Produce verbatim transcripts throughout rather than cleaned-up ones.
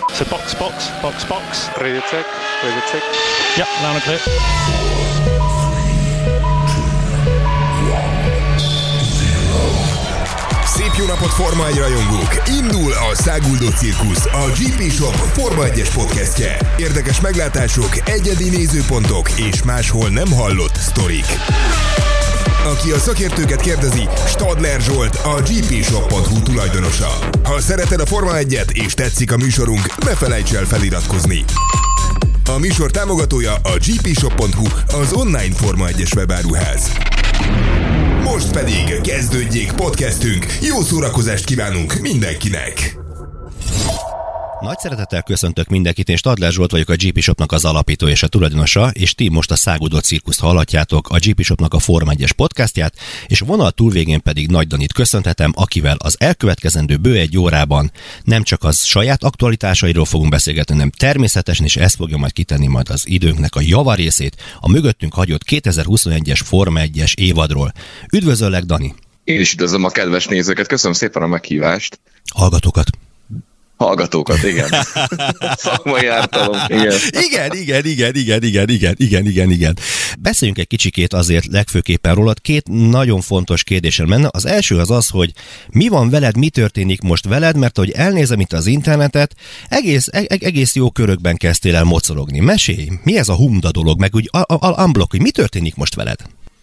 So box, box, box, box. Radio check, radio check. Yep, loud and clear. Szép jó napot, Forma egy rajongók! Indul a Száguldott Cirkusz, a gé pé Shop Forma egyes podcastje. Érdekes meglátások, egyedi nézőpontok és máshol nem hallott sztorik. Aki a szakértőket kérdezi, Stadler Zsolt, a gé pé shop pont hu tulajdonosa. Ha szereted a Forma egyet és tetszik a műsorunk, ne felejts el feliratkozni. A műsor támogatója a gé pé shop pont hu, az online Forma egyes webáruház. Most pedig kezdődjék podcastünk, jó szórakozást kívánunk mindenkinek! Nagy szeretettel köszöntök mindenkit, én Stadler Zsolt vagyok, a gé pé Shopnak az alapító és a tulajdonosa, és ti most a Száguldott Cirkuszt hallhatjátok, a gé pé Shopnak a Forma egyes podcastját, és a vonal túlvégén pedig Nagy Danit köszönhetem, akivel az elkövetkezendő bő egy órában nem csak az saját aktualitásairól fogunk beszélgetni, hanem természetesen, és ezt fogja majd kitenni majd az időnknek a javarészét, a mögöttünk hagyott kétezer-huszonegyes Forma egyes évadról. Üdvözöllek, Dani! Én is üdvözlöm a kedves nézőket, köszönöm szépen a meghívást. Hallgatókat! Hallgatókat, igen. Szakmai ártalom, igen. Igen, igen, igen, igen, igen, igen, igen, igen, igen. Beszéljünk egy kicsikét azért legfőképpen rólad. Két nagyon fontos kérdésem menne. Az első az az, hogy mi van veled, mi történik most veled, mert ahogy elnézem itt az internetet, egész, eg- egész jó körökben kezdtél el mocorogni. Mesélj, mi ez a humda dolog, meg úgy a- a- unblock, hogy mi történik most veled?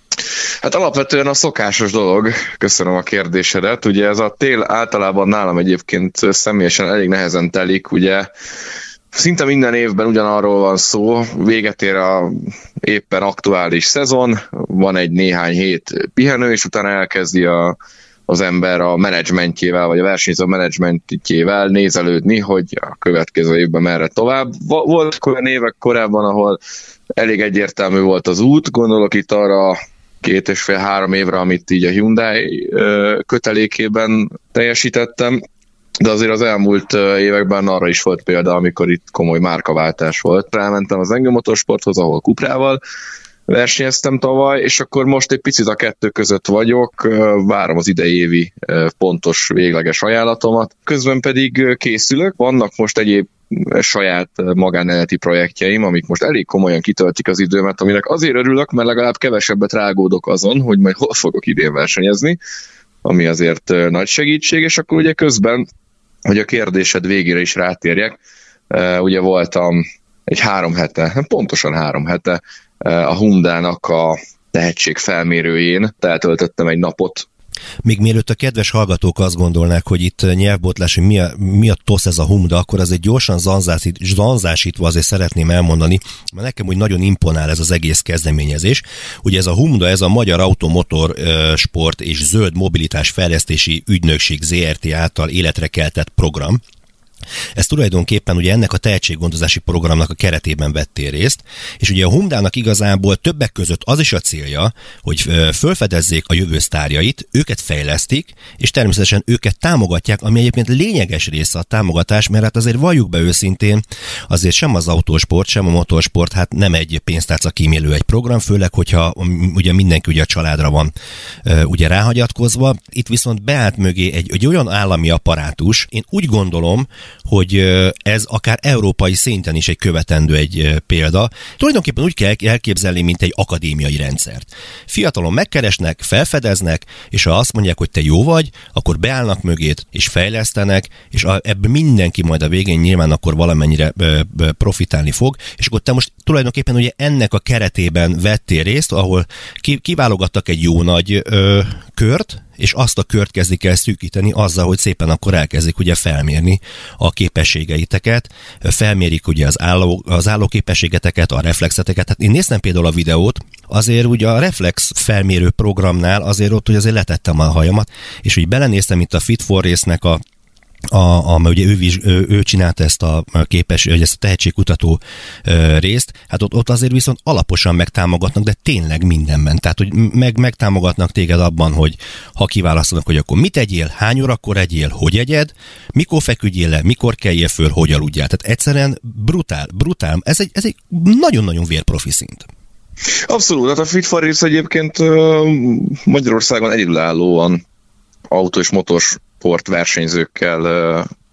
Hát alapvetően a szokásos dolog, köszönöm a kérdésedet, ugye ez a tél általában nálam egyébként személyesen elég nehezen telik, ugye szinte minden évben ugyanarról van szó, véget ér a éppen aktuális szezon, van egy néhány hét pihenő, és utána elkezdi a, az ember a menedzsmentjével, vagy a versenyző menedzsmentjével nézelődni, hogy a következő évben merre tovább. Volt olyan évek korábban, ahol elég egyértelmű volt az út, gondolok itt arra két és fél három évre, amit így a Hyundai kötelékében teljesítettem, de azért az elmúlt években arra is volt példa, amikor itt komoly márkaváltás volt. Rámentem az Engel Motorsporthoz, ahol Cuprával versenyeztem tavaly, és akkor most egy picit a kettő között vagyok, várom az idei évi pontos végleges ajánlatomat. Közben pedig készülök, vannak most egyéb saját magánéleti projektjeim, amik most elég komolyan kitöltik az időmet, aminek azért örülök, mert legalább kevesebbet rágódok azon, hogy majd hol fogok idén versenyezni, ami azért nagy segítség, és akkor ugye közben, hogy a kérdésed végére is rátérjek, ugye voltam egy három hete, pontosan három hete a Hyundai-nak a tehetségfelmérőjén, eltöltöttem egy napot. Még mielőtt a kedves hallgatók azt gondolnák, hogy itt nyelvbotlás, hogy mi a, mi a tosz ez a Hyundai, akkor azért gyorsan zanzásít, zanzásítva azért szeretném elmondani, mert nekem úgy nagyon imponál ez az egész kezdeményezés. Ugye ez a Hyundai, ez a Magyar Automotor Sport és Zöld Mobilitás Fejlesztési Ügynökség zé er té által életre keltett program. Ez tulajdonképpen ugye ennek a tehetséggondozási programnak a keretében vettél részt, és ugye a Hyundai-nak igazából többek között az is a célja, hogy fölfedezzék a jövő sztárjait, őket fejlesztik, és természetesen őket támogatják, ami egyébként lényeges része a támogatás, mert hát azért valljuk be őszintén, azért sem az autósport, sem a motorsport, hát nem egy pénztárca kímélő egy program, főleg, hogyha ugye mindenki ugye a családra van ugye ráhagyatkozva. Itt viszont beállt mögé egy, egy olyan állami apparátus, én úgy gondolom, hogy ez akár európai szinten is egy követendő egy példa. Tulajdonképpen úgy kell elképzelni, mint egy akadémiai rendszert. Fiatalon megkeresnek, felfedeznek, és ha azt mondják, hogy te jó vagy, akkor beállnak mögét, és fejlesztenek, és ebből mindenki majd a végén nyilván akkor valamennyire profitálni fog, és akkor te most tulajdonképpen ugye ennek a keretében vettél részt, ahol kiválogattak egy jó nagy ö, kört, és azt a kört kezdik el szűkíteni azzal, hogy szépen akkor elkezdik ugye felmérni a képességeiteket, felmérik ugye az, álló, az állóképességeteket, a reflexeteket. Hát én néztem például a videót, azért ugye a reflex felmérő programnál azért ott ugye azért letettem a hajamat, és úgy belenéztem itt a Fit for Race-nek a A, a, mert ugye ő, ő, ő csinálta ezt a képes, ezt a tehetségkutató ö, részt, hát ott, ott azért viszont alaposan megtámogatnak, de tényleg mindenben. Tehát, hogy meg, megtámogatnak téged abban, hogy ha kiválasztanak, hogy akkor mit egyél, hány órakor egyél, hogy egyed, mikor feküdjél le, mikor kelljél föl, hogy aludjál. Tehát egyszerűen brutál, brutál. Ez egy, ez egy nagyon-nagyon vérprofi szint. Abszolút, hát a Fit for Race egyébként Magyarországon egyedülállóan autó és motorsport versenyzőkkel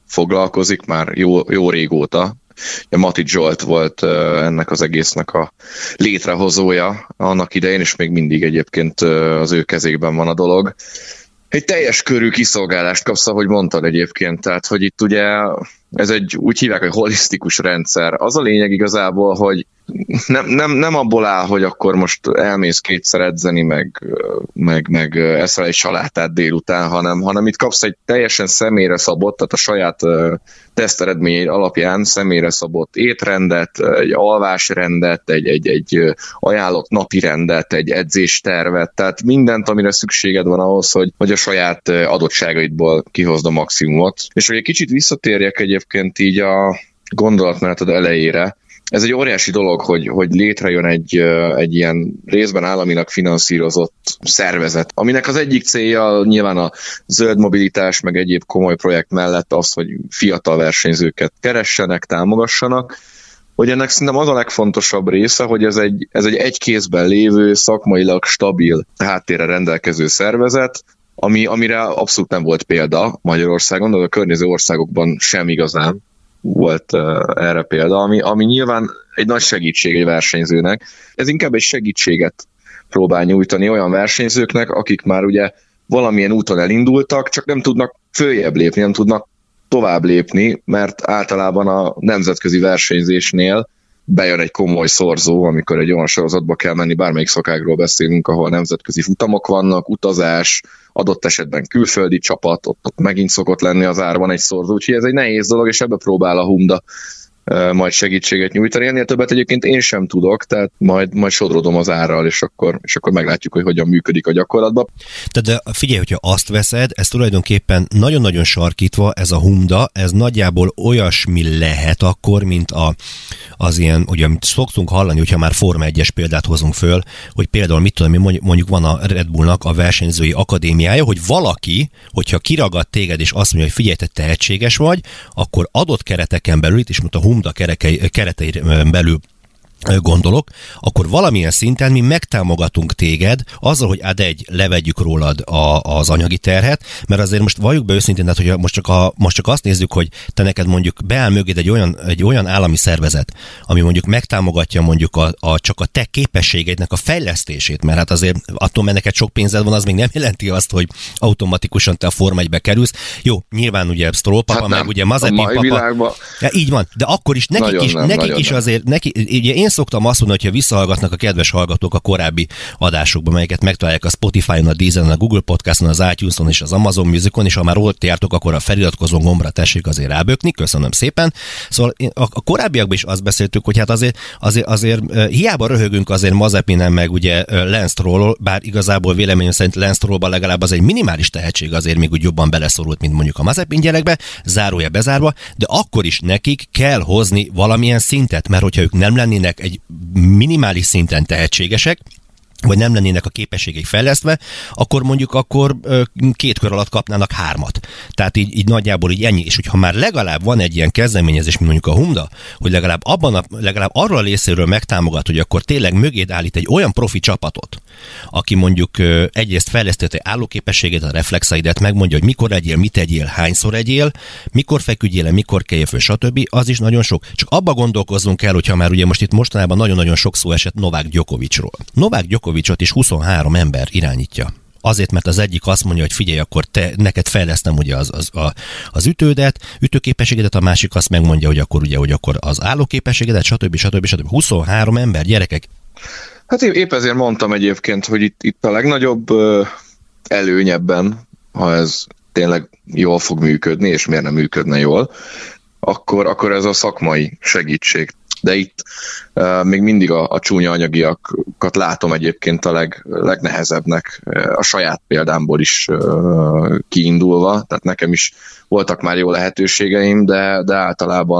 foglalkozik már jó, jó régóta. Mati Zsolt volt ennek az egésznek a létrehozója annak idején, és még mindig egyébként az ő kezékben van a dolog. Egy teljes körű kiszolgálást kapsz, ahogy mondtad egyébként, tehát hogy itt ugye ez egy, úgy hívják, hogy holisztikus rendszer. Az a lényeg igazából, hogy nem, nem, nem abból áll, hogy akkor most elmész kétszer edzeni, meg, meg, meg eszel egy salátát délután, hanem, hanem itt kapsz egy teljesen személyre szabott, tehát a saját teszteredményeid alapján személyre szabott étrendet, egy alvásrendet, egy, egy, egy ajánlott napi rendet, egy edzéstervet, tehát mindent, amire szükséged van ahhoz, hogy, hogy a saját adottságaidból kihozd a maximumot. És hogy egy kicsit visszatérjek egyébként így a gondolatmeneted elejére, ez egy óriási dolog, hogy, hogy létrejön egy, egy ilyen részben államilag finanszírozott szervezet, aminek az egyik célja nyilván a zöld mobilitás, meg egyéb komoly projekt mellett az, hogy fiatal versenyzőket keressenek, támogassanak, hogy ennek szerintem az a legfontosabb része, hogy ez egy, ez egy egy kézben lévő, szakmailag stabil háttérre rendelkező szervezet, ami, amire abszolút nem volt példa Magyarországon, de a környező országokban sem igazán volt uh, erre példa, ami, ami nyilván egy nagy segítség egy versenyzőnek. Ez inkább egy segítséget próbál nyújtani olyan versenyzőknek, akik már ugye valamilyen úton elindultak, csak nem tudnak följebb lépni, nem tudnak tovább lépni, mert általában a nemzetközi versenyzésnél bejön egy komoly szorzó, amikor egy olyan sorozatba kell menni, bármelyik szakágról beszélünk, ahol nemzetközi futamok vannak, utazás, adott esetben külföldi csapat, ott, ott megint szokott lenni az árban egy szorzó, úgyhogy ez egy nehéz dolog, és ebbe próbál a Humda majd segítséget nyújtani. Ennél többet egyébként én sem tudok, tehát majd, majd sodrodom az árral, és akkor, és akkor meglátjuk, hogy hogyan működik a gyakorlatban. Tehát de figyelj, hogyha azt veszed, ez tulajdonképpen nagyon-nagyon sarkítva, ez a Humda, ez nagyjából olyasmi lehet akkor, mint a, az ilyen, ugye amit szoktunk hallani, hogyha már Forma egyes példát hozunk föl, hogy például mit tudom, mondjuk van a Red Bullnak a versenyzői akadémiája, hogy valaki, hogyha kiragad téged, és azt mondja, hogy figyelj, te tehetséges vagy, akkor adott kereteken belül, itt is mondta a Humda keretein belül gondolok, akkor valamilyen szinten mi megtámogatunk téged azzal, hogy ad egy, levegyük rólad a, az anyagi terhet, mert azért most valljuk be őszintén, tehát, hogy most csak, a, most csak azt nézzük, hogy te neked mondjuk beáll mögéd egy olyan, egy olyan állami szervezet, ami mondjuk megtámogatja mondjuk a, a, csak a te képességeidnek a fejlesztését, mert hát azért attól, mert neked sok pénzed van, az még nem jelenti azt, hogy automatikusan te a Forma egybe kerülsz. Jó, nyilván ugye Stroll papa, hát meg ugye Mazepin papa. Ja, így van, de akkor is nekik nagyon is, nem, nekik is azért, neki, ugye én szoktam azt mondani, hogyha visszahallgatnak a kedves hallgatók a korábbi adásokban, melyeket megtalálják a Spotify-on, a Deezeren, a Google Podcast-on, az iTunes-on és az Amazon Music-on, és ha már ott jártok, akkor a feliratkozó gombra tessék azért rábökni, köszönöm szépen. Szóval a, a korábbiakban is azt beszéltük, hogy hát azért, azért, azért hiába röhögünk azért Mazepinen meg ugye Lance Strollról, bár igazából véleményem szerint Lance Strollban legalább az egy minimális tehetség azért még úgy jobban beleszorult, mint mondjuk a Mazepin gyerekbe, zárója bezárva, de akkor is nekik kell hozni valamilyen szintet, mert hogyha ők nem lennének egy minimális szinten tehetségesek, vagy nem lennének a képességek fejlesztve, akkor mondjuk akkor két kör alatt kapnának hármat. Tehát így, így nagyjából így ennyi. És hogyha már legalább van egy ilyen kezdeményezés, mint mondjuk a Humda, hogy legalább, abban a, legalább arról a részéről megtámogat, hogy akkor tényleg mögéd állít egy olyan profi csapatot, aki mondjuk egyrészt fejlesztett egy állóképességet, a reflexeidet, megmondja, hogy mikor egyél, mit egyél, hányszor egyél, mikor feküdjél, mikor kelj föl, stb. Az is nagyon sok. Csak abba gondolkozzunk el, hogyha már ugye most itt mostanában nagyon-nagyon sok szó esett Novák Djokovicról. Novák Djokovicot is huszonhárom ember irányítja. Azért, mert az egyik azt mondja, hogy figyelj, akkor te, neked fejlesztem ugye az, az, a, az ütődet, ütőképességedet, a másik azt megmondja, hogy akkor ugye, hogy akkor az állóképességedet, stb. stb. stb. huszonhárom ember, gyerekek. Hát én épp ezért mondtam egyébként, hogy itt, itt a legnagyobb ö, előny ebben, ha ez tényleg jól fog működni, és miért nem működne jól, akkor, akkor ez a szakmai segítség. De itt uh, még mindig a, a csúnya anyagiakat látom egyébként a leg, legnehezebbnek, a saját példámból is uh, kiindulva, tehát nekem is voltak már jó lehetőségeim, de, de általában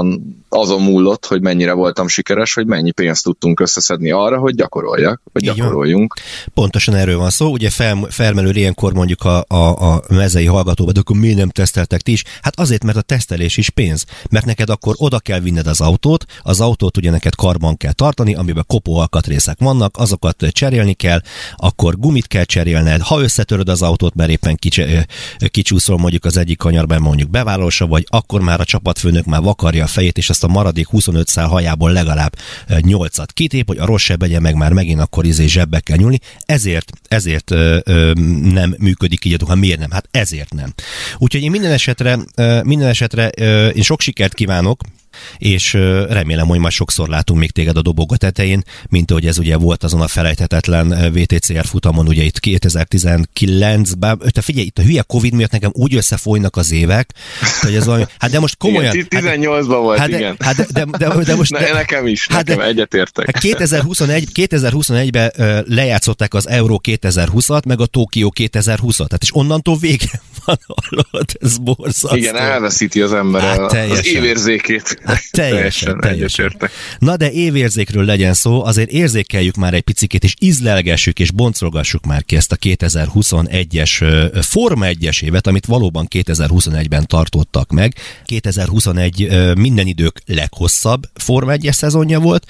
azon múlott, hogy mennyire voltam sikeres, hogy mennyi pénzt tudtunk összeszedni arra, hogy gyakoroljak, vagy így gyakoroljunk. Van. Pontosan erről van szó. Ugye fel, felmerül ilyenkor mondjuk a, a, a mezei hallgatóba, de akkor miért nem teszteltek ti is? Hát azért, mert a tesztelés is pénz. Mert neked akkor oda kell vinned az autót, az autót ugye neked karban kell tartani, amiben kopó alkatrészek vannak, azokat cserélni kell, akkor gumit kell cserélned, ha összetöröd az autót, mert éppen kicsúszol mondjuk az egyik kanyarban mondjuk bevállalsa, vagy akkor már a csapatfőnök már vakarja a fejét, és ezt a maradék huszonöt szál hajából legalább nyolcat kitép, hogy a rossz sebegye meg már megint akkor izé zsebbe kell nyúlni. Ezért, ezért ö, ö, nem működik így a duha. Miért nem? Hát ezért nem. Úgyhogy én minden esetre, ö, minden esetre ö, én sok sikert kívánok, és remélem, hogy majd sokszor látunk még téged a dobogó tetején, mint ahogy ez ugye volt azon a felejthetetlen vé té cé er futamon, ugye itt kétezer-tizenkilencben, te figyelj, itt a hülye Covid miatt nekem úgy összefolynak az évek, hogy ez valami, hát de most komolyan... Igen, tizennyolcban volt, hát, igen. Hát de, de, de, de most... Ne, nekem is, hát nekem de, egyetértek. Hát kétezer-huszonegy, kétezer-huszonegyben uh, lejátszották az Euró kétezer-húszat, meg a Tokió kétezer-húszat, tehát és onnantól vége van, hallod, ez borzasztó. Igen, elveszíti az ember hát az évérzékét. Hát teljesen, teljesen. Na de évérzékről legyen szó, azért érzékeljük már egy picikét, és ízlelgessük, és boncolgassuk már ki ezt a kétezer-huszonegyes Forma egyes évet, amit valóban kétezer-huszonegyben tartottak meg. kétezer-huszonegy minden idők leghosszabb Forma egyes szezonja volt,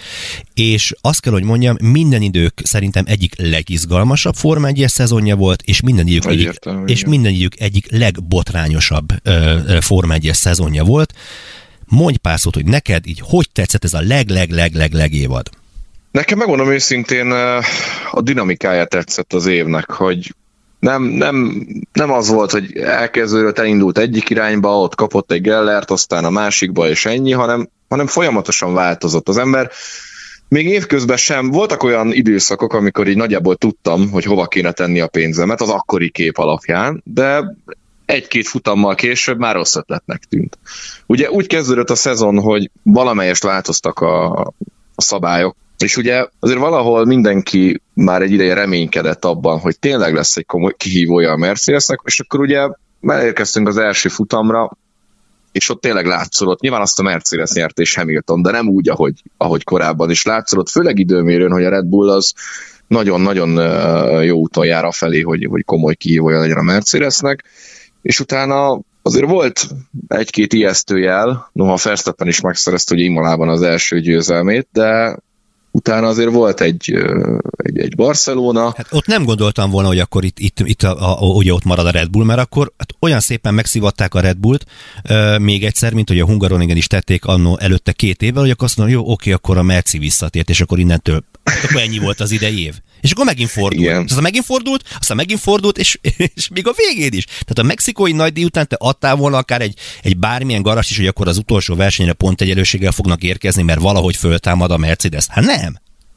és azt kell, hogy mondjam, minden idők szerintem egyik legizgalmasabb Forma egyes szezonja volt, és minden idők egyik, és minden idők egyik legbotrányosabb Forma egyes szezonja volt. Mondj pár szót, hogy neked így hogy tetszett ez a leg-leg-leg-leg-leg évad? Nekem megmondom őszintén, a dinamikája tetszett az évnek, hogy nem, nem, nem az volt, hogy elkezdődött, elindult egyik irányba, ott kapott egy Gellert, aztán a másikba, és ennyi, hanem, hanem folyamatosan változott az ember. Még évközben sem voltak olyan időszakok, amikor így nagyjából tudtam, hogy hova kéne tenni a pénzemet az akkori kép alapján, de egy-két futammal később már rossz ötletnek tűnt. Ugye úgy kezdődött a szezon, hogy valamelyest változtak a, a szabályok, és ugye azért valahol mindenki már egy ideje reménykedett abban, hogy tényleg lesz egy komoly kihívója a Mercedesnek, és akkor ugye elérkeztünk az első futamra, és ott tényleg látszott. Nyilván azt a Mercedes nyert és Hamilton, de nem úgy, ahogy, ahogy korábban is látszott, főleg időmérőn, hogy a Red Bull az nagyon-nagyon jó úton jár afelé, hogy, hogy komoly kihívója legyen a Mercedesnek, és utána azért volt egy-két ijesztő jel, noha Verstappen is megszerezte, hogy Imolában az első győzelmét, de utána azért volt egy, egy, egy Barcelona. Hát ott nem gondoltam volna, hogy akkor itt, itt, itt a, a, ugye ott marad a Red Bull, mert akkor hát olyan szépen megszivatták a Red Bullt euh, még egyszer, mint hogy a Hungaroringen is tették annó előtte két évvel, hogy akkor azt mondom, jó, oké, akkor a Merci visszatért, és akkor innentől akkor ennyi volt az idei év. És akkor megint fordult. Igen. Aztán megint fordult, aztán megint fordult, és, és még a végén is. Tehát a mexikói nagydíj után te adtál volna akár egy, egy bármilyen garast is, hogy akkor az utolsó versenyre pont egyenlőséggel fognak érkezni, mert valahogy föltámad a Mercedes. Hát nem.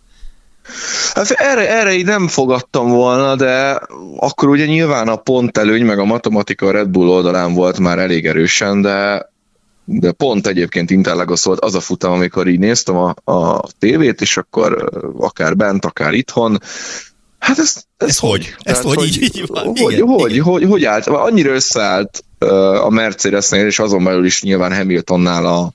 Hát erre, erre így nem fogadtam volna, de akkor ugye nyilván a pontelőny, meg a matematika a Red Bull oldalán volt már elég erősen, de de pont egyébként Interlagos volt az a futam, amikor így néztem a, a tévét, és akkor akár bent, akár itthon. Hát ez, ez, ez hogy? Ez hogy, hogy így, így van? Hogy, igen, hogy, igen. Hogy, hogy állt? Annyira összeállt a Mercedesnél, és azon belül is nyilván Hamiltonnál a,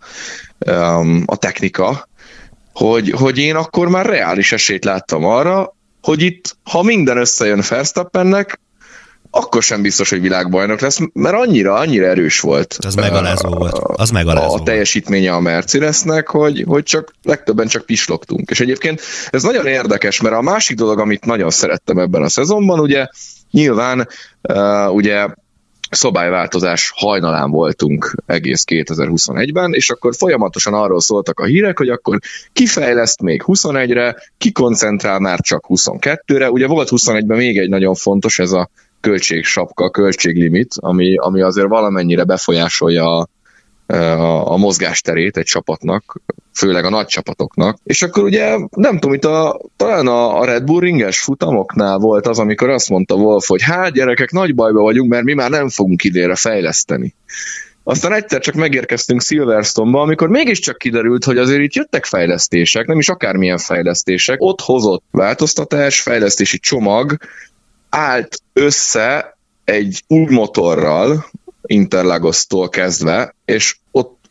a technika, hogy, hogy én akkor már reális esélyt láttam arra, hogy itt, ha minden összejön Verstappennek, akkor sem biztos, hogy világbajnok lesz, mert annyira, annyira erős volt. Az megalázó volt. Az megalázó a teljesítménye a Mercedesnek, hogy, hogy csak legtöbben csak pislogtunk. És egyébként ez nagyon érdekes, mert a másik dolog, amit nagyon szerettem ebben a szezonban, ugye nyilván uh, ugye szabályváltozás hajnalán voltunk egész kétezer-huszonegyben, és akkor folyamatosan arról szóltak a hírek, hogy akkor kifejleszt még huszonegyre, kikoncentrál már csak huszonkettőre. Ugye volt huszonegyben még egy nagyon fontos, ez a költségsapka, költséglimit, ami, ami azért valamennyire befolyásolja a, a, a mozgásterét egy csapatnak, főleg a nagy csapatoknak. És akkor ugye, nem tudom, itt a, talán a, a Red Bull ringes futamoknál volt az, amikor azt mondta Wolf, hogy hát gyerekek, nagy bajba vagyunk, mert mi már nem fogunk idénre fejleszteni. Aztán egyszer csak megérkeztünk Silverstone-ba, amikor mégiscsak kiderült, hogy azért itt jöttek fejlesztések, nem is akármilyen fejlesztések, ott hozott változtatás, fejlesztési csomag, állt össze egy új motorral, Interlagos-tól kezdve, és ott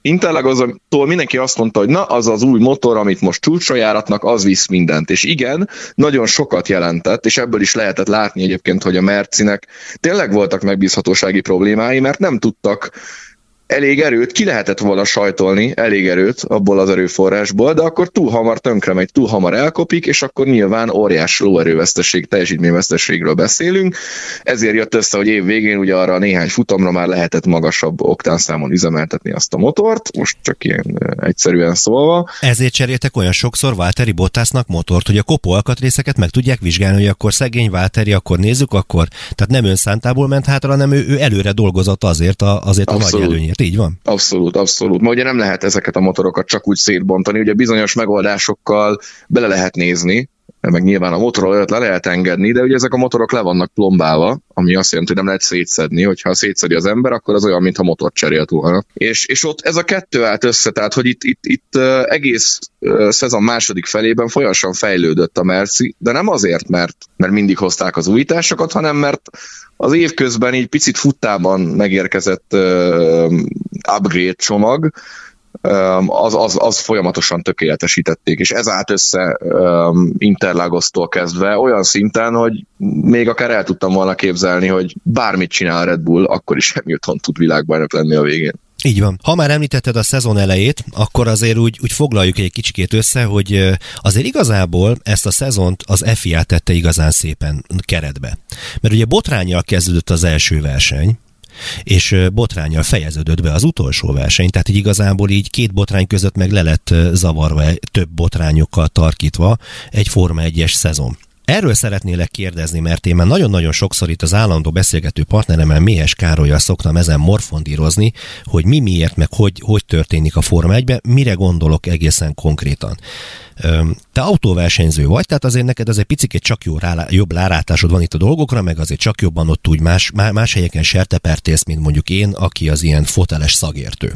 Interlagosról mindenki azt mondta, hogy na, az az új motor, amit most csúcsra járatnak, az visz mindent. És igen, nagyon sokat jelentett, és ebből is lehetett látni egyébként, hogy a Mercinek tényleg voltak megbízhatósági problémái, mert nem tudtak elég erőt, ki lehetett volna sajtolni, elég erőt abból az erőforrásból, de akkor túl hamar tönkre megy, túl hamar elkopik, és akkor nyilván óriás lóerőveszteség, teljesítményveszteségről beszélünk. Ezért jött össze, hogy év végén ugye arra néhány futamra már lehetett magasabb oktánszámon üzemeltetni azt a motort, most csak ilyen egyszerűen szólva. Ezért cseréltek olyan sokszor Valtteri Bottasnak motort, hogy a kopó alkatrészeket meg tudják vizsgálni, hogy akkor szegény Valtteri, akkor nézzük, akkor, tehát nem önszántából ment hátra, hanem ő, ő előre dolgozott azért a, azért a nagy előnyért. Így van? Abszolút, abszolút. Ma ugye nem lehet ezeket a motorokat csak úgy szétbontani, ugye bizonyos megoldásokkal bele lehet nézni, meg nyilván a motorról le lehet engedni, de ugye ezek a motorok le vannak plombálva, ami azt jelenti, hogy nem lehet szétszedni, hogyha szétszedi az ember, akkor az olyan, mintha motort cserélt volna. És, és ott ez a kettő állt össze, tehát hogy itt, itt, itt egész szezon második felében folyamatosan fejlődött a Merci, de nem azért, mert, mert mindig hozták az újításokat, hanem mert az év közben így picit futtában megérkezett uh, upgrade csomag, um, az, az, az folyamatosan tökéletesítették, és ez állt össze um, Interlagosztól kezdve olyan szinten, hogy még akár el tudtam volna képzelni, hogy bármit csinál a Red Bull, akkor is Hamilton tud világbajnok lenni a végén. Így van. Ha már említetted a szezon elejét, akkor azért úgy, úgy foglaljuk egy kicsikét össze, hogy azért igazából ezt a szezont az ef i á tette igazán szépen keretbe. Mert ugye botránnyal kezdődött az első verseny, és botránnyal fejeződött be az utolsó verseny, tehát így igazából így két botrány között meg le lett zavarva, több botrányokkal tarkítva egy Forma egyes szezon. Erről szeretnélek kérdezni, mert én már nagyon-nagyon sokszor itt az állandó beszélgető partneremmel, Méhes Károllyal szoktam ezen morfondírozni, hogy mi miért, meg hogy, hogy történik a Forma egyben, mire gondolok egészen konkrétan. Te autóversenyző vagy, tehát azért neked az egy picikét csak jó rá, jobb rálátásod van itt a dolgokra, meg azért csak jobban ott úgy más, más helyeken sertepertész, mint mondjuk én, aki az ilyen foteles szakértő.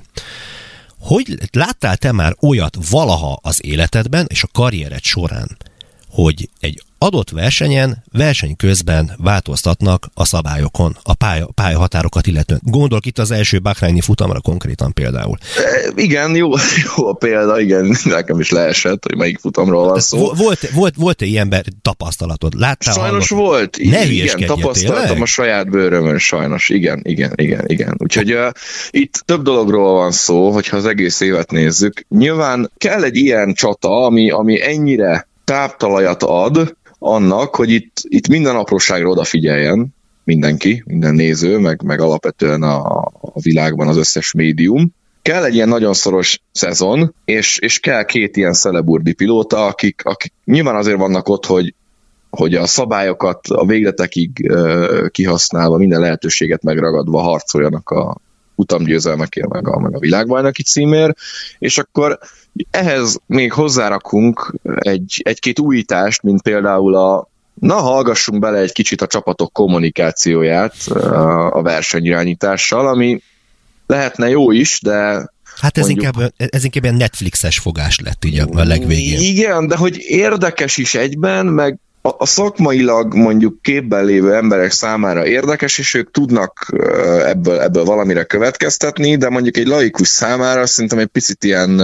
Hogy láttál te már olyat valaha az életedben és a karriered során, hogy egy adott versenyen, verseny közben változtatnak a szabályokon, a pálya, pályahatárokat illetően. Gondolok itt az első Bahreini futamra konkrétan például. E, igen, jó, jó a példa, igen, nekem is leesett, hogy melyik futamról van szó. Volt, volt, volt-e ilyen tapasztalatod? Láttál, sajnos hallott? volt. Ne igen, tapasztaltam tényleg? A saját bőrömön, sajnos. Igen, igen, igen, igen. Úgyhogy uh, itt több dologról van szó, hogyha az egész évet nézzük. Nyilván kell egy ilyen csata, ami, ami ennyire táptalajat ad annak, hogy itt, itt minden apróságra odafigyeljen mindenki, minden néző, meg, meg alapvetően a, a világban az összes médium. Kell egy ilyen nagyon szoros szezon, és, és kell két ilyen celeburdi pilóta, akik, akik nyilván azért vannak ott, hogy, hogy a szabályokat a végletekig uh, kihasználva, minden lehetőséget megragadva harcoljanak a futamgyőzelmekért, meg a, meg a világbajnoki címért, és akkor ehhez még hozzárakunk egy, egy-két újítást, mint például a na, hallgassunk bele egy kicsit a csapatok kommunikációját a versenyirányítással, ami lehetne jó is, de hát ez, mondjuk, inkább, ez inkább ilyen Netflixes fogás lett így a, a legvégén. Igen, de hogy érdekes is egyben, meg a, a szakmailag mondjuk képben lévő emberek számára érdekes, és ők tudnak ebből, ebből valamire következtetni, de mondjuk egy laikus számára szerintem egy picit ilyen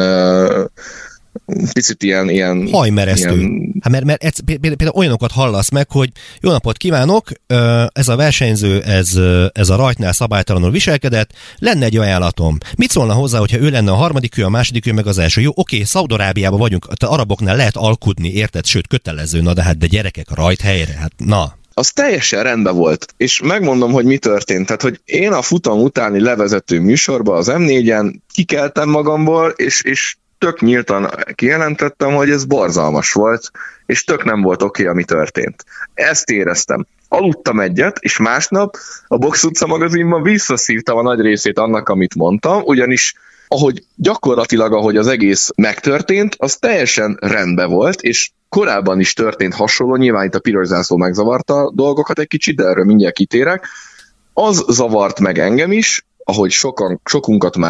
picit ilyen... ilyen hajmeresztő. Ilyen... Hát mert, mert ez, például olyanokat hallasz meg, hogy jó napot kívánok, ez a versenyző, ez, ez a rajtnál szabálytalanul viselkedett, lenne egy ajánlatom. Mit szólna hozzá, hogyha ő lenne a harmadik, ő a második, ő meg az első? Jó, oké, Szaúd-Arábiában vagyunk, a araboknál lehet alkudni, érted? Sőt, kötelező, na de hát de gyerekek, rajt helyre, hát na... Az teljesen rendben volt, és megmondom, hogy mi történt. Tehát, hogy én a futam utáni levezető műsorban az em négyen kikeltem magamból, és, és tök nyíltan kijelentettem, hogy ez borzalmas volt, és tök nem volt oké, ami történt. Ezt éreztem. Aludtam egyet, és másnap a Box utca magazinban visszaszívtam a nagy részét annak, amit mondtam, ugyanis ahogy gyakorlatilag, ahogy az egész megtörtént, az teljesen rendben volt, és korábban is történt hasonló, nyilván itt a piros zászló megzavarta a dolgokat egy kicsit, de erről mindjárt kitérek. Az zavart meg engem is, ahogy sokan, sokunkat más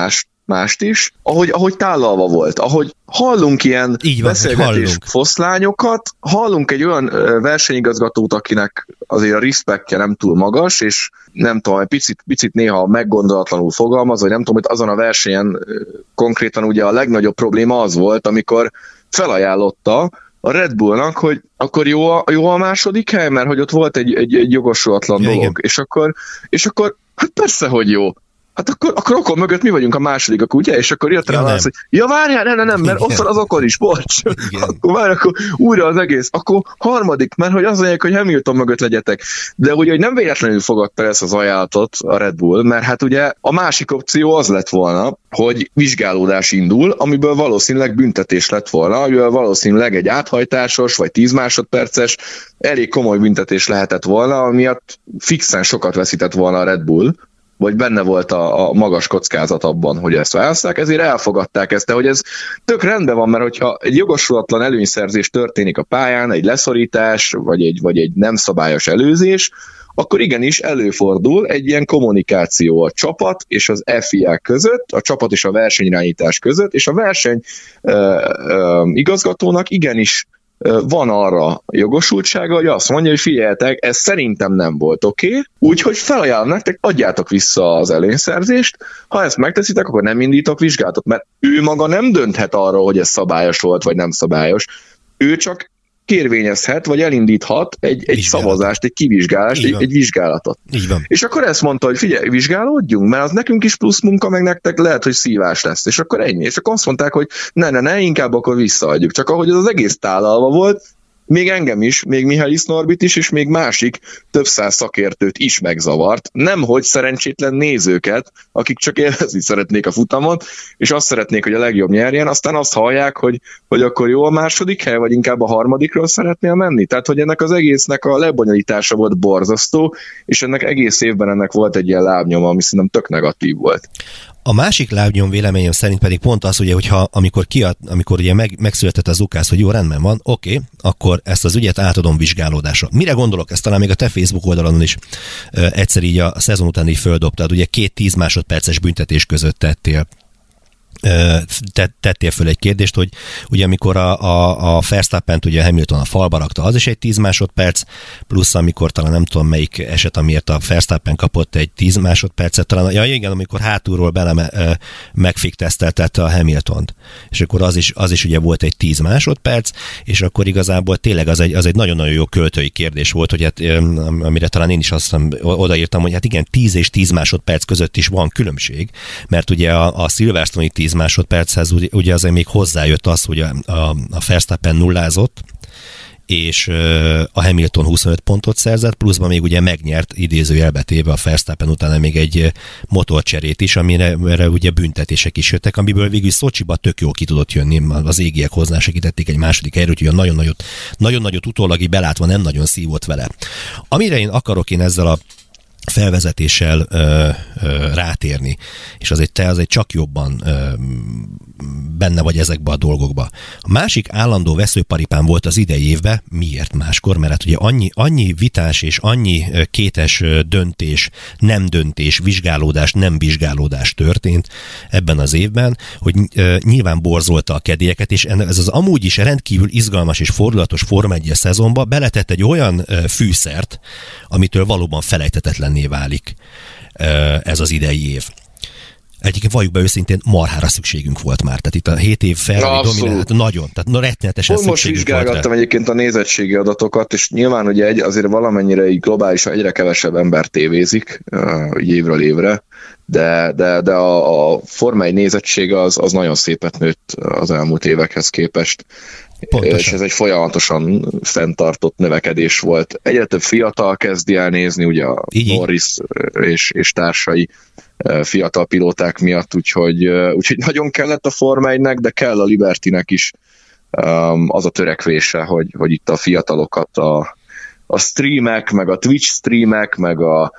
mást is, ahogy, ahogy tálalva volt, ahogy hallunk ilyen így van, beszélgetés foszlányokat, hallunk egy olyan versenyigazgatót, akinek azért a respektje nem túl magas, és nem tudom, egy picit, picit néha meggondolatlanul fogalmaz, vagy nem tudom, hogy azon a versenyen konkrétan ugye a legnagyobb probléma az volt, amikor felajánlotta a Red Bullnak, hogy akkor jó a, jó a második hely, mert hogy ott volt egy, egy, egy jogosulatlan ja, dolog, és akkor, és akkor hát persze, hogy jó. Hát akkor, akkor okon mögött mi vagyunk a másodikak, ugye? És akkor jött rá ja, az, hogy ja várjál, nem, nem, nem, mert igen. Ott van az okon is, bocs. Igen. Akkor várj, akkor újra az egész. Akkor harmadik, mert hogy az mondják, hogy Hamilton mögött legyetek. De ugye, hogy nem véletlenül fogadta ezt az ajánlatot a Red Bull, mert hát ugye a másik opció az lett volna, hogy vizsgálódás indul, amiből valószínűleg büntetés lett volna, amiből valószínűleg egy áthajtásos, vagy tíz másodperces, elég komoly büntetés lehetett volna, amiatt fixen sokat veszített volna a Red Bull, vagy benne volt a, a magas kockázat abban, hogy ezt választák, ezért elfogadták ezt, de hogy ez tök rendben van, mert hogyha egy jogosulatlan előnyszerzés történik a pályán, egy leszorítás, vagy egy, vagy egy nem szabályos előzés, akkor igenis előfordul egy ilyen kommunikáció a csapat és az ef i á között, a csapat és a versenyirányítás között, és a verseny uh, uh, igazgatónak igenis van arra jogosultsága, hogy azt mondja, hogy figyeljetek, ez szerintem nem volt oké, okay, úgyhogy felajánlom nektek, adjátok vissza az előnyszerzést, ha ezt megteszitek, akkor nem indítok vizsgálatot, mert ő maga nem dönthet arról, hogy ez szabályos volt, vagy nem szabályos. Ő csak kérvényezhet, vagy elindíthat egy, egy szavazást, egy kivizsgálást, egy, egy vizsgálatot. Így van. És akkor ezt mondta, hogy figyelj, vizsgálódjunk, mert az nekünk is plusz munka, meg nektek lehet, hogy szívás lesz. És akkor ennyi. És akkor azt mondták, hogy ne, ne, ne, inkább akkor visszaadjuk. Csak ahogy ez az egész tálalva volt, még engem is, még Mihály Norbit is, és még másik több száz szakértőt is megzavart. Nemhogy szerencsétlen nézőket, akik csak élvezni szeretnék a futamot, és azt szeretnék, hogy a legjobb nyerjen, aztán azt hallják, hogy, hogy akkor jó a második hely, vagy inkább a harmadikról szeretnél menni. Tehát, hogy ennek az egésznek a lebonyolítása volt borzasztó, és ennek egész évben ennek volt egy ilyen lábnyoma, ami szerintem tök negatív volt. A másik lábnyom véleményem szerint pedig pont az, ugye, hogyha amikor, kiad, amikor ugye meg, megszületett az ukász, hogy jó, rendben van, oké, okay, akkor ezt az ügyet átadom vizsgálódásra. Mire gondolok? Ezt talán még a te Facebook oldalon is ö, egyszer így a szezon után így földobtad, ugye két tíz másodperces büntetés között tettél. tettél föl egy kérdést, hogy ugye amikor a, a, a Verstappent ugye Hamilton a falba rakta, az is egy tíz másodperc, plusz amikor talán nem tudom melyik eset, amiért a Verstappen kapott egy tíz másodpercet, talán, ja igen, amikor hátulról bele megfikteszteltette a Hamiltont, és akkor az is, az is ugye volt egy tíz másodperc, és akkor igazából tényleg az egy, az egy nagyon-nagyon jó költői kérdés volt, hogy hát, amire talán én is azt odaírtam, hogy hát igen, tíz és tíz másodperc között is van különbség, mert ugye a, a Silverstone-i tíz másodperchez ugye azért még hozzájött az, hogy a, a, a Verstappen nullázott, és a Hamilton huszonöt pontot szerzett, pluszban még ugye megnyert, idézőjelbe téve a Verstappen utána még egy motorcserét is, amire, amire ugye büntetések is jöttek, amiből végül Szocsiba tök jól ki tudott jönni, az égiek hozzásegítették egy második helyre, úgyhogy nagyon nagyot, nagyon nagyot utólag így belátva nem nagyon szívott vele. Amire én akarok én ezzel a felvezetéssel ö, ö, rátérni, és azért te azért csak jobban ö, benne vagy ezekbe a dolgokba. A másik állandó veszőparipán volt az idei évben, miért máskor, mert hát ugye annyi, annyi vitás és annyi kétes döntés, nem döntés, vizsgálódás, nem vizsgálódás történt ebben az évben, hogy ö, nyilván borzolta a kedélyeket, és ez az amúgy is rendkívül izgalmas és fordulatos Forma egyes szezonba beletett egy olyan ö, fűszert, amitől valóban felejthetetlen válik ez az idei év. Egyébként valljuk be őszintén, marhára szükségünk volt már. Tehát itt a hét év Ferrari dominált, nagyon, tehát no, rettenetesen Most szükségünk volt. Most vizsgálgattam egyébként a nézettségi adatokat, és nyilván ugye egy, azért valamennyire így globálisan egyre kevesebb ember tévézik uh, évről évre, de, de, de a, a Forma egy nézettsége az, az nagyon szépet nőtt az elmúlt évekhez képest. Pontosan. És ez egy folyamatosan fenntartott növekedés volt. Egyre több fiatal kezdi el nézni, ugye a így Norris és, és társai fiatal pilóták miatt, úgyhogy, úgyhogy nagyon kellett a Forma egynek, de kell a Libertynek is az a törekvése, hogy, hogy itt a fiatalokat a, a streamek, meg a Twitch streamek, meg a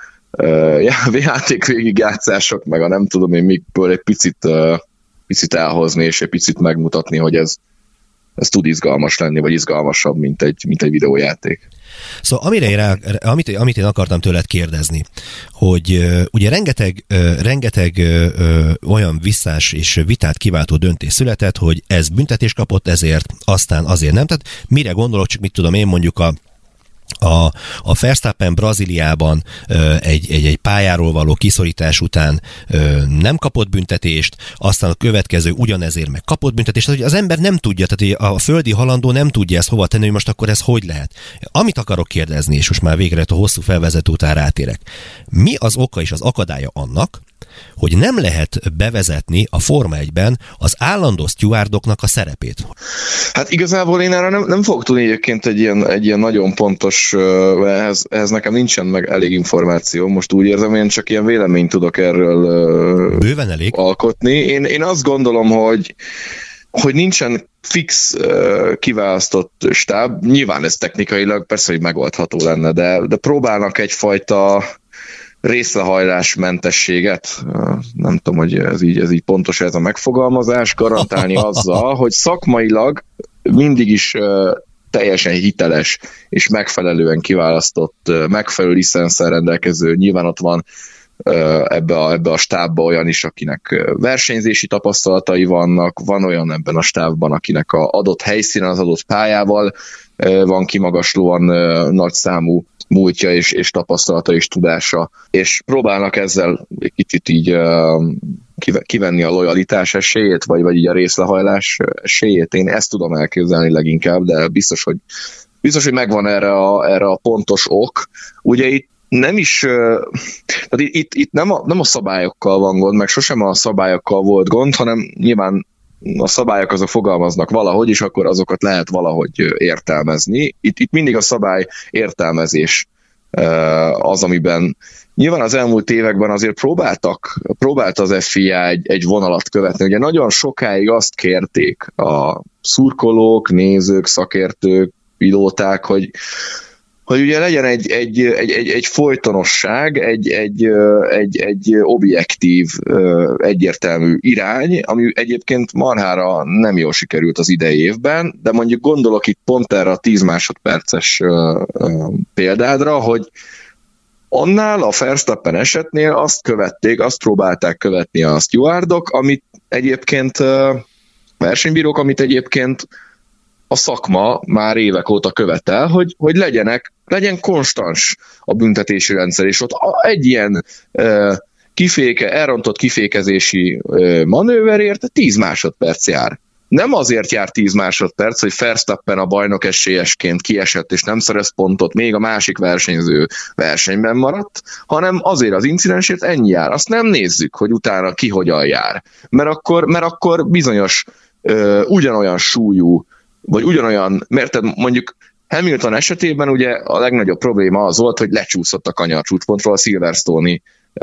játék végigjátszások, meg a nem tudom én mikből egy picit, picit elhozni, és egy picit megmutatni, hogy ez ez tud izgalmas lenni, vagy izgalmasabb, mint egy, mint egy videójáték. Szóval amire én rá, amit, amit én akartam tőled kérdezni, hogy uh, ugye rengeteg, uh, rengeteg uh, olyan visszás és vitát kiváltó döntés született, hogy ez büntetés kapott ezért, aztán azért nem. Tehát mire gondolok, csak mit tudom én, mondjuk a A, a Verstappen Brazíliában ö, egy, egy, egy pályáról való kiszorítás után ö, nem kapott büntetést, aztán a következő ugyanezért meg kapott büntetést. Tehát, hogy az ember nem tudja, tehát a földi halandó nem tudja ezt hova tenni, hogy most akkor ez hogy lehet. Amit akarok kérdezni, és most már végre a hosszú felvezető után rátérek. Mi az oka és az akadálya annak, hogy nem lehet bevezetni a Forma egyben az állandó stewardoknak a szerepét? Hát igazából én erre nem, nem fogok tudni egyébként egy ilyen, egy ilyen nagyon pontos, ehhez, ehhez nekem nincsen meg elég információ, most úgy érzem, én csak ilyen véleményt tudok erről bőven elég alkotni. Én, én azt gondolom, hogy hogy nincsen fix uh, kiválasztott stáb, nyilván ez technikailag persze, hogy megoldható lenne, de, de próbálnak egyfajta részlehajlásmentességet, nem tudom, hogy ez így, ez így pontos ez a megfogalmazás, garantálni azzal, hogy szakmailag mindig is uh, teljesen hiteles és megfelelően kiválasztott, uh, megfelelő licenszel rendelkező, nyilván ott van uh, ebbe a, ebbe a stábba olyan is, akinek versenyzési tapasztalatai vannak, van olyan ebben a stábban, akinek az adott helyszínen, az adott pályával uh, van kimagaslóan uh, nagy számú múltja és, és tapasztalata és tudása, és próbálnak ezzel egy kicsit így uh, kivenni a lojalitás esélyét, vagy, vagy így a részlehajlás esélyét. Én ezt tudom elképzelni leginkább, de biztos, hogy, biztos, hogy megvan erre a, erre a pontos ok. Ugye itt nem is, uh, tehát itt, itt, itt nem, a, nem a szabályokkal van gond, meg sosem a szabályokkal volt gond, hanem nyilván a szabályok azok fogalmaznak valahogy, és akkor azokat lehet valahogy értelmezni. Itt, itt mindig a szabály értelmezés az, amiben nyilván az elmúlt években azért próbáltak, próbált az ef i á egy, egy vonalat követni. Ugye nagyon sokáig azt kérték a szurkolók, nézők, szakértők, pilóták, hogy hogy ugye legyen egy, egy, egy, egy, egy folytonosság, egy, egy, egy, egy objektív, egyértelmű irány, ami egyébként marhára nem jól sikerült az idei évben, de mondjuk gondolok itt pont erre a tíz másodperces példádra, hogy annál a Verstappen esetnél azt követték, azt próbálták követni a stewardok, amit egyébként versenybírók, amit egyébként a szakma már évek óta követel, hogy, hogy legyenek, legyen konstans a büntetési rendszer, és ott egy ilyen uh, kiféke, elrontott kifékezési uh, manőverért tíz másodperc jár. Nem azért jár tíz másodperc, hogy Verstappen a bajnok esélyesként kiesett, és nem szerez pontot, még a másik versenyző versenyben maradt, hanem azért az incidensért ennyi jár. Azt nem nézzük, hogy utána ki hogyan jár. Mert akkor, mert akkor bizonyos uh, ugyanolyan súlyú vagy ugyanolyan, mert mondjuk Hamilton esetében ugye a legnagyobb probléma az volt, hogy lecsúszott a kanyarcsúcspontról, a Silverstone-i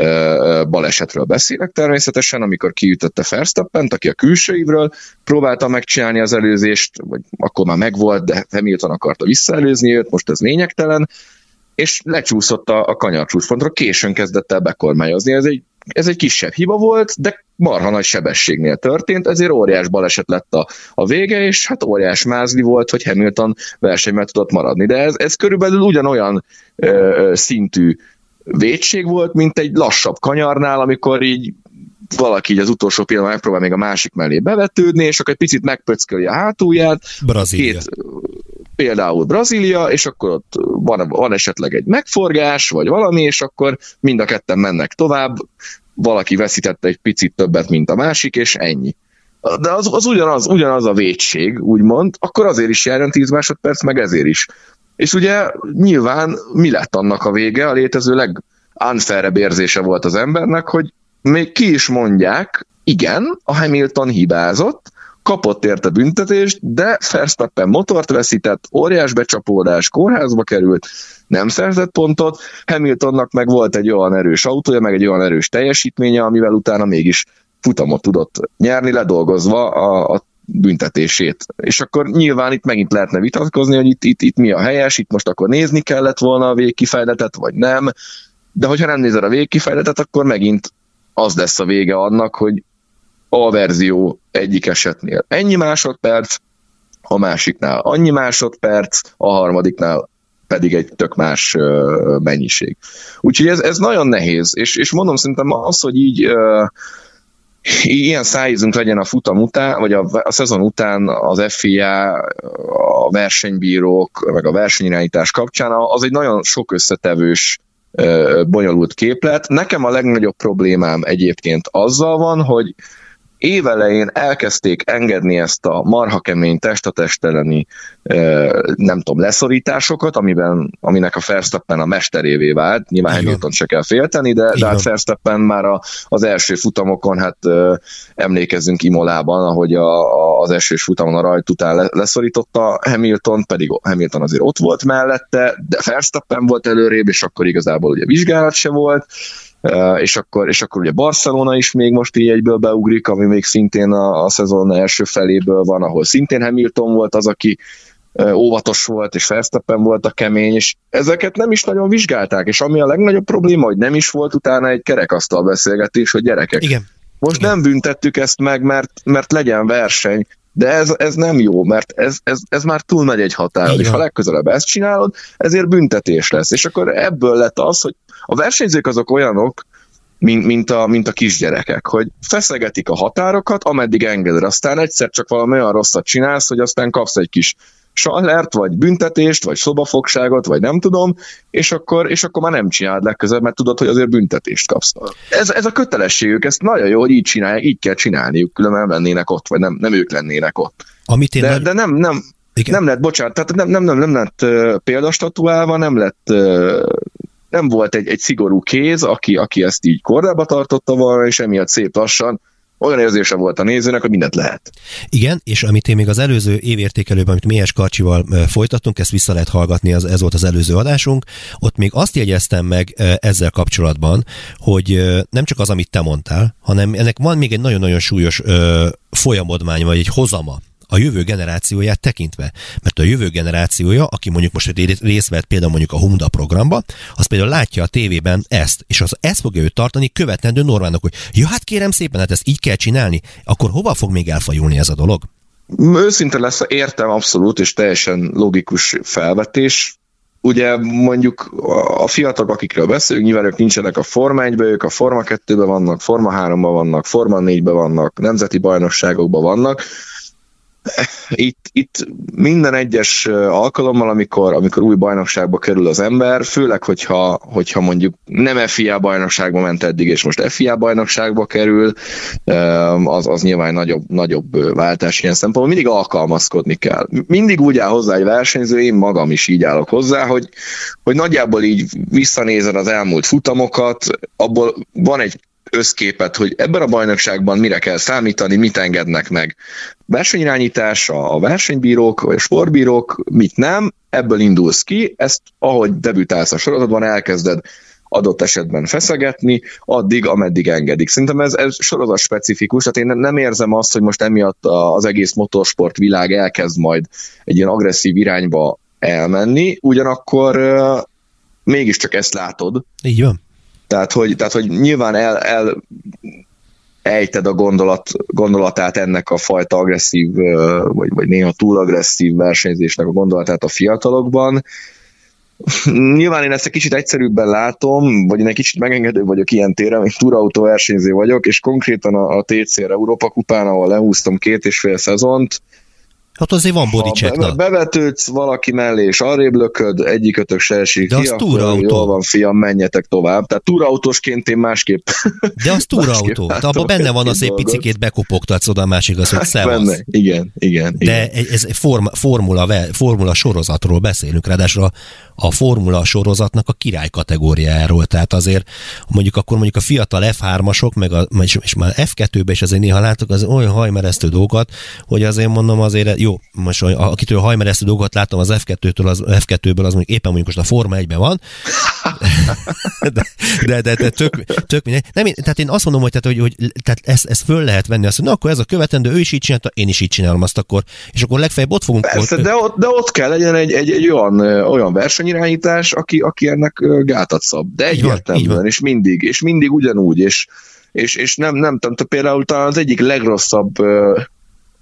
uh, balesetről beszélek természetesen, amikor kiütötte Verstappent, aki a külső ívről próbálta megcsinálni az előzést, vagy akkor már megvolt, de Hamilton akarta visszaelőzni őt, most ez lényegtelen, és lecsúszott a, a kanyarcsúcspontról, későn kezdett el bekormányozni. Ez egy, ez egy kisebb hiba volt, de marha nagy sebességnél történt, ezért óriás baleset lett a, a vége, és hát óriás mázli volt, hogy Hamilton versenyben tudott maradni. De ez, ez körülbelül ugyanolyan ö, szintű vétség volt, mint egy lassabb kanyarnál, amikor így valaki így az utolsó pillanatban megpróbál még a másik mellé bevetődni, és akkor egy picit megpöcköli a hátulját. Brazília. Két, például Brazília, és akkor ott van, van esetleg egy megforgás, vagy valami, és akkor mind a ketten mennek tovább, valaki veszítette egy picit többet, mint a másik, és ennyi. De az, az ugyanaz, ugyanaz a vétség, úgymond, akkor azért is járjon tíz másodperc, meg ezért is. És ugye nyilván mi lett annak a vége? A létező legunfairebb érzése volt az embernek, hogy még ki is mondják, igen, a Hamilton hibázott, kapott érte büntetést, de Verstappen motort veszített, óriás becsapódás, kórházba került, nem szerzett pontot, Hamiltonnak meg volt egy olyan erős autója, meg egy olyan erős teljesítménye, amivel utána mégis futamot tudott nyerni, ledolgozva a, a büntetését. És akkor nyilván itt megint lehetne vitatkozni, hogy itt, itt, itt mi a helyes, itt most akkor nézni kellett volna a végkifejletet, vagy nem, de hogyha nem nézed a végkifejletet, akkor megint az lesz a vége annak, hogy a verzió egyik esetnél ennyi másodperc, a másiknál annyi másodperc, a harmadiknál pedig egy tök más uh, mennyiség. Úgyhogy ez, ez nagyon nehéz, és, és mondom, szerintem az, hogy így uh, ilyen szájízunk legyen a futam után, vagy a, a szezon után az ef i á, a versenybírók, meg a versenyirányítás kapcsán, az egy nagyon sok összetevős, bonyolult képlet. Nekem a legnagyobb problémám egyébként azzal van, hogy évelején elkezdték engedni ezt a marha kemény test-a-test elleni nem tudom, leszorításokat, amiben, aminek a Verstappen a mesterévé vált. Nyilván Hamilton se kell félteni, de, de hát Verstappen már a, az első futamokon, hát emlékezzünk Imolában, ahogy a, a, az elsős futamon a rajt után leszorította Hamilton, pedig Hamilton azért ott volt mellette, de Verstappen volt előrébb, és akkor igazából ugye vizsgálat se volt. Uh, és, akkor, és akkor ugye Barcelona is még most így egyből beugrik, ami még szintén a, a szezon első feléből van, ahol szintén Hamilton volt az, aki uh, óvatos volt, és Verstappen volt a kemény, és ezeket nem is nagyon vizsgálták, és ami a legnagyobb probléma, hogy nem is volt utána egy kerekasztal beszélgetés, hogy gyerekek, igen. most Igen. nem büntettük ezt meg, mert, mert legyen verseny, de ez, ez nem jó, mert ez, ez, ez már túl nagy egy határ, és ha legközelebb ezt csinálod, ezért büntetés lesz. És akkor ebből lett az, hogy a versenyzők azok olyanok, mint, mint, a, mint a kisgyerekek, hogy feszegetik a határokat, ameddig engeded. Aztán egyszer csak valami olyan rosszat csinálsz, hogy aztán kapsz egy kis sallert, vagy büntetést, vagy szobafogságot, vagy nem tudom, és akkor, és akkor már nem csinálod legközelebb, mert tudod, hogy azért büntetést kapsz. Ez, ez a kötelességük, ezt nagyon jó, hogy így csinálják, így kell csinálniuk, különben nem lennének ott, vagy nem, nem ők lennének ott. Amit én de, nagy... de nem, nem, nem lett, bocsánat, tehát nem, nem, nem, nem lett uh, példastatuálva, nem lett uh, nem volt egy, egy szigorú kéz, aki, aki ezt így kordába tartotta volna, és emiatt szép lassan olyan érzése volt a nézőnek, hogy mindent lehet. Igen, és amit én még az előző évértékelőben, amit Méhes Karcsival folytattunk, ezt vissza lehet hallgatni, az, ez volt az előző adásunk, ott még azt jegyeztem meg ezzel kapcsolatban, hogy nem csak az, amit te mondtál, hanem ennek van még egy nagyon-nagyon súlyos ö, folyamodmány, vagy egy hozama a jövő generációját tekintve. Mert a jövő generációja, aki mondjuk most részt vett például mondjuk a Humda programba, az például látja a tévében ezt, és az ezt fogja őt tartani követendő normának, hogy ja, hát kérem szépen, hát ezt így kell csinálni, akkor hova fog még elfajulni ez a dolog? Őszinte lesz, értem abszolút, és teljesen logikus felvetés. Ugye mondjuk a fiatalok, akikről beszélünk, nyilván ők nincsenek a Forma egyben, ők a Forma kettőben vannak, Forma háromban vannak, Forma négyben vannak, nemzeti bajnokságokban vannak. Itt, itt minden egyes alkalommal, amikor, amikor új bajnokságba kerül az ember, főleg, hogyha, hogyha mondjuk nem ef i á bajnokságba ment eddig, és most ef i á bajnokságba kerül, az, az nyilván nagyobb, nagyobb váltás ilyen szempontból. Mindig alkalmazkodni kell. Mindig úgy áll hozzá egy versenyző, én magam is így állok hozzá, hogy, hogy nagyjából így visszanézed az elmúlt futamokat, abból van egy összképet, hogy ebben a bajnokságban mire kell számítani, mit engednek meg. Versenyirányítás, a versenybírók, vagy a sportbírók, mit nem, ebből indulsz ki, ezt ahogy debütálsz a sorozatban, elkezded adott esetben feszegetni, addig, ameddig engedik. Szerintem ez, ez sorozat specifikus, tehát én nem érzem azt, hogy most emiatt az egész motorsport világ elkezd majd egy ilyen agresszív irányba elmenni, ugyanakkor uh, mégiscsak ezt látod. Így van. Tehát, hogy, tehát, hogy nyilván el, el ejted a gondolat, gondolatát ennek a fajta agresszív, vagy, vagy néha túl agresszív versenyzésnek a gondolatát a fiatalokban. Nyilván én ezt egy kicsit egyszerűbben látom, vagy én egy kicsit megengedő vagyok ilyen téren, én túrautó versenyző vagyok, és konkrétan a, a té cé-re Európa kupán, ahol lehúztam két és fél szezont, hát azért van bodycheck. Ha be, bevetődsz valaki mellé, és arrébb lököd, egyik-ötök se esik ki, akkor jól van, fiam, menjetek tovább. Tehát túrautósként én másképp. De az túrautó. De abban benne van az egy picikét bekopogtatsz oda a másik, az, hogy szevasz. Igen, igen. De igen. Ez forma, formula, formula sorozatról beszélünk, ráadásul a, a formula sorozatnak a király kategóriájáról. Tehát azért mondjuk akkor mondjuk a fiatal ef hármasok, meg a, és már ef kettőben is azért néha látok az olyan hajmeresztő dolgokat, hogy azért mondom azért, jó, most akitől hajmeresztő dolgokat láttam az ef kettőtől, az ef kettőből, az mondjuk éppen mondjuk most a Forma egyben van, de, de, de, de tök, tök minden. Nem, tehát én azt mondom, hogy, tehát, hogy, hogy tehát ezt, ezt föl lehet venni, azt, hogy na, akkor ez a követendő, ő is így csinálta, én is így csinálom azt akkor, és akkor legfeljebb ott fogunk... Persze, ott, de, ott, de ott kell legyen egy, egy, egy olyan, olyan versenyirányítás, aki, aki ennek gátat szab, de egyértelműen, és mindig, és mindig ugyanúgy, és, és, és nem, nem tudom, például talán az egyik legrosszabb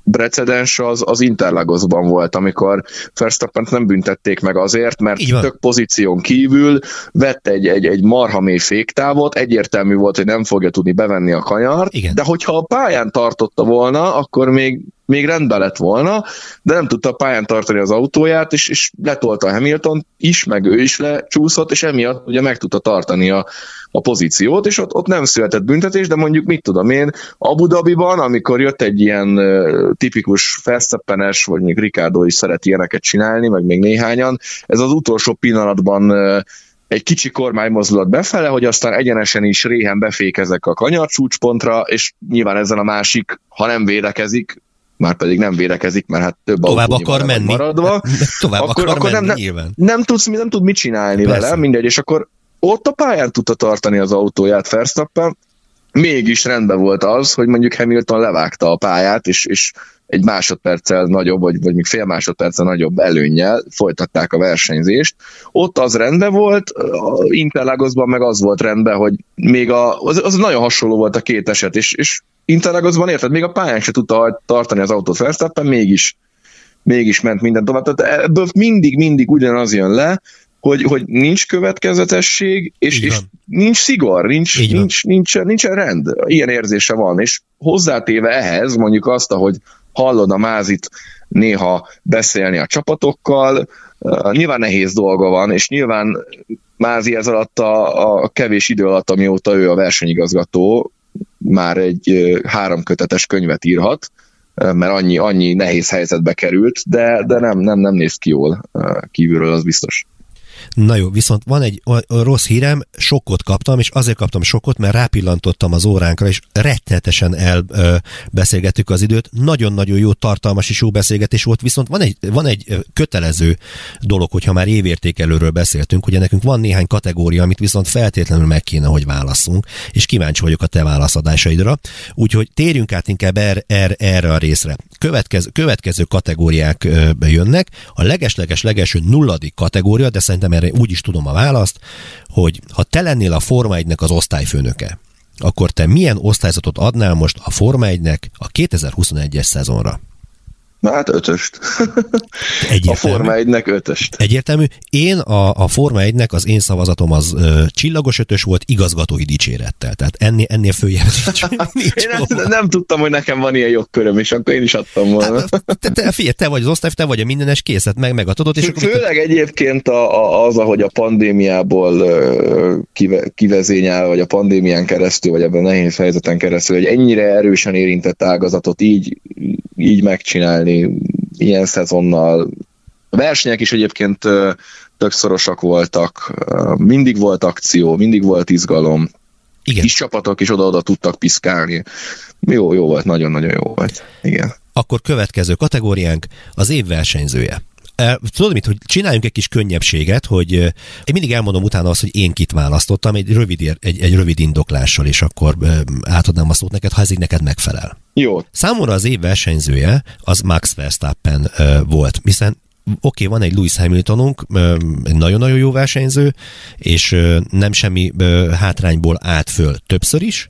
precedens az, az Interlagosban volt, amikor Verstappent nem büntették meg azért, mert tök pozíción kívül vett egy, egy, egy marha mély féktávot, egyértelmű volt, hogy nem fogja tudni bevenni a kanyart, igen. De hogyha a pályán tartotta volna, akkor még még rendben lett volna, de nem tudta a pályán tartani az autóját, és, és letolta Hamilton is, meg ő is lecsúszott, és emiatt ugye meg tudta tartani a, a pozíciót, és ott, ott nem született büntetés, de mondjuk mit tudom én, Abu Dhabiban, amikor jött egy ilyen uh, tipikus Verstappenes, vagy még Ricciardo is szeret ilyeneket csinálni, meg még néhányan, ez az utolsó pillanatban uh, egy kicsi kormánymozdulat befele, hogy aztán egyenesen is réhen befékezek a kanyarcsúcspontra, és nyilván ezzel a másik, ha nem védekezik, már pedig nem védekezik, mert hát több tovább akar menni. Maradva, tovább akkor, akar akkor menni, nem, nyilván. Nem, tudsz, nem tud mit csinálni Persze. vele, mindegy, és akkor ott a pályán tudta tartani az autóját Verstappen, mégis rendben volt az, hogy mondjuk Hamilton levágta a pályát, és, és egy másodperccel nagyobb, vagy, vagy még fél másodperccel nagyobb előnnyel folytatták a versenyzést. Ott az rendben volt, Interlagosban meg az volt rendben, hogy még a, az, az nagyon hasonló volt a két eset, és, és Interlagosban érted, még a pályán se tudta tartani az autót Verstappen, mégis, mégis ment minden tovább. Tehát ebből mindig, mindig ugyanaz jön le, hogy, hogy nincs következetesség, és, és nincs szigor, nincs, nincs, nincs, nincsen rend. Ilyen érzése van, és hozzátéve ehhez mondjuk azt, ahogy hallod a Mázit néha beszélni a csapatokkal, uh, nyilván nehéz dolga van, és nyilván Mázi ez alatt a, a kevés idő alatt, amióta ő a versenyigazgató, már egy uh, háromkötetes könyvet írhat, uh, mert annyi, annyi nehéz helyzetbe került, de, de nem, nem, nem néz ki jól uh, kívülről, az biztos. Na jó, viszont van egy rossz hírem, sokkot kaptam, és azért kaptam sokkot, mert rápillantottam az óránkra, és rettenetesen elbeszélgettük az időt. Nagyon-nagyon jó, tartalmas és jó beszélgetés volt, viszont van egy, van egy kötelező dolog, hogyha már évértékelőről beszéltünk, ugye nekünk van néhány kategória, amit viszont feltétlenül meg kéne, hogy válasszunk, és kíváncsi vagyok a te válaszadásaidra. Úgyhogy térjünk át inkább er, er, erre a részre. Következő, következő kategóriák jönnek. A leges-leges legelső nulladik kategória, de szerintem erre úgy is tudom a választ, hogy ha te lennél a Forma egynek az osztályfőnöke, akkor te milyen osztályzatot adnál most a Forma egynek a kétezer-huszonegyes szezonra? Na hát ötöst. A Forma egynek ötöst. Egyértelmű. Én a, a Forma egynek az én szavazatom az ö, csillagos ötös volt, igazgatói dicsérettel. Tehát ennél, ennél följebb nincs. nincs én nem, nem tudtam, hogy nekem van ilyen jogköröm, és akkor én is adtam volna. Hát, te, te, figyelj, te vagy az osztály, te vagy a mindenes készet, meg megadod. És főleg akkor egyébként a, a, az, ahogy a pandémiából kive, kivezényel, vagy a pandémián keresztül, vagy ebben a nehéz helyzeten keresztül, hogy ennyire erősen érintett ágazatot így, így megcsinálni, ilyen szezonnal. A versenyek is egyébként tök szorosak voltak, mindig volt akció, mindig volt izgalom. Igen. Kis csapatok is oda-oda tudtak piszkálni. Jó, jó volt, nagyon-nagyon jó volt. Igen. Akkor következő kategóriánk az év versenyzője. Tudod mit, hogy csináljunk egy kis könnyebbséget, hogy én mindig elmondom utána azt, hogy én kit választottam, egy rövid, egy, egy rövid indoklással, és akkor átadnám a szót neked, ha ez így neked megfelel. Jó. Számomra az év versenyzője az Max Verstappen uh, volt, hiszen oké, okay, van egy Lewis Hamiltonunk, egy nagyon-nagyon jó versenyző, és uh, nem semmi uh, hátrányból állt föl többször is,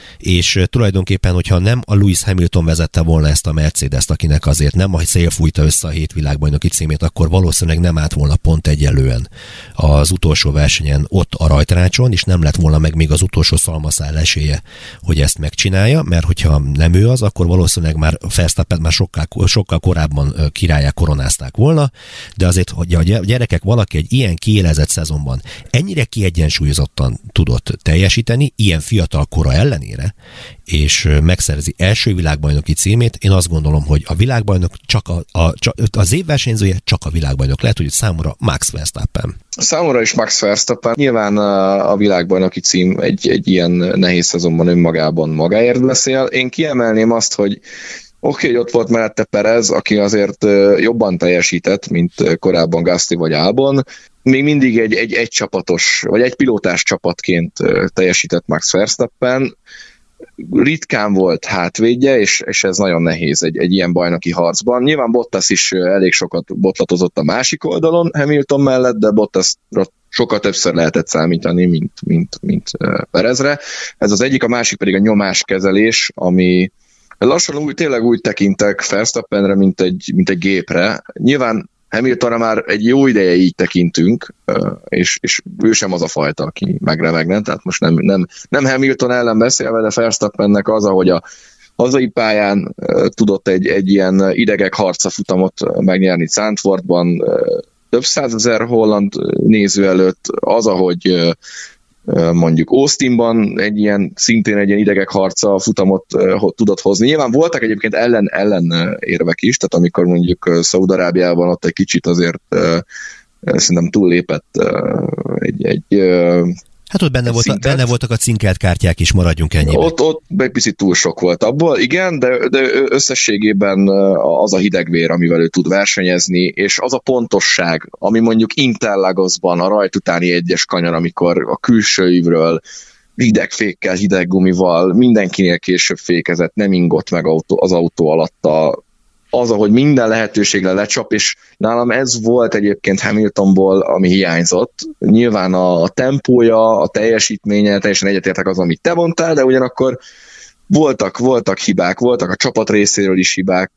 és tulajdonképpen, hogyha nem a Lewis Hamilton vezette volna ezt a Mercedes-t, akinek azért nem a szél fújta össze a hét világbajnoki címét, akkor valószínűleg nem állt volna pont egyenlően az utolsó versenyen ott a rajtrácson, és nem lett volna meg még az utolsó szalmaszál esélye, hogy ezt megcsinálja, mert hogyha nem ő az, akkor valószínűleg már Verstappen már sokkal, sokkal korábban királyá koronázták volna, de azért, hogy a gyerekek valaki egy ilyen kiélezett szezonban ennyire kiegyensúlyozottan tudott teljesíteni, ilyen fiatal kora ellenére, és megszerzi első világbajnoki címét, én azt gondolom, hogy a világbajnok csak a, a, az év versenyzője csak a világbajnok lehet, hogy számomra Max Verstappen. Számomra is Max Verstappen. Nyilván a, a világbajnoki cím egy, egy ilyen nehéz szezonban önmagában magáért beszél. Én kiemelném azt, hogy oké, okay, hogy ott volt mellette Perez, aki azért jobban teljesített, mint korábban Gasly vagy Albon. Még mindig egy, egy, egy csapatos, vagy egy pilótás csapatként teljesített Max Verstappen. Ritkán volt hátvédje, és, és ez nagyon nehéz egy, egy ilyen bajnoki harcban. Nyilván Bottas is elég sokat botlatozott a másik oldalon Hamilton mellett, de Bottas sokkal többször lehetett számítani, mint, mint, mint Perezre. Ez az egyik, a másik pedig a nyomáskezelés, ami lassan úgy, tényleg úgy tekintek Verstappenre, mint egy, mint egy gépre. Nyilván Hamiltonra már egy jó ideje így tekintünk, és, és ő sem az a fajta, aki megremegne, tehát most nem, nem, nem Hamilton ellen beszélve, de Verstappennek az, ahogy a hazai pályán tudott egy, egy ilyen idegek harca futamot megnyerni Zandvoortban, több százezer holland néző előtt, az, ahogy mondjuk Austinban egy ilyen, szintén egy ilyen idegek harca futamot tudott hozni. Nyilván voltak egyébként ellen, ellen érvek is, tehát amikor mondjuk Szaúd-Arábiában ott egy kicsit azért szerintem túllépett egy, egy Hát ott benne, volt, benne voltak a cinkelt kártyák is, maradjunk ennyiben. Ott, ott egy picit túl sok volt abból, igen, de, de összességében az a hidegvér, amivel ő tud versenyezni, és az a pontosság, ami mondjuk Interlagosban a rajt utáni egyes kanyar, amikor a külső ívről hideg fékkel, hideg gumival, mindenkinél később fékezett, nem ingott meg az autó alatta, az, ahogy minden lehetőségre lecsap, és nálam ez volt egyébként Hamiltonból, ami hiányzott. Nyilván a tempója, a teljesítménye, teljesen egyetértek az, amit te mondtál, de ugyanakkor voltak, voltak hibák, voltak a csapat részéről is hibák.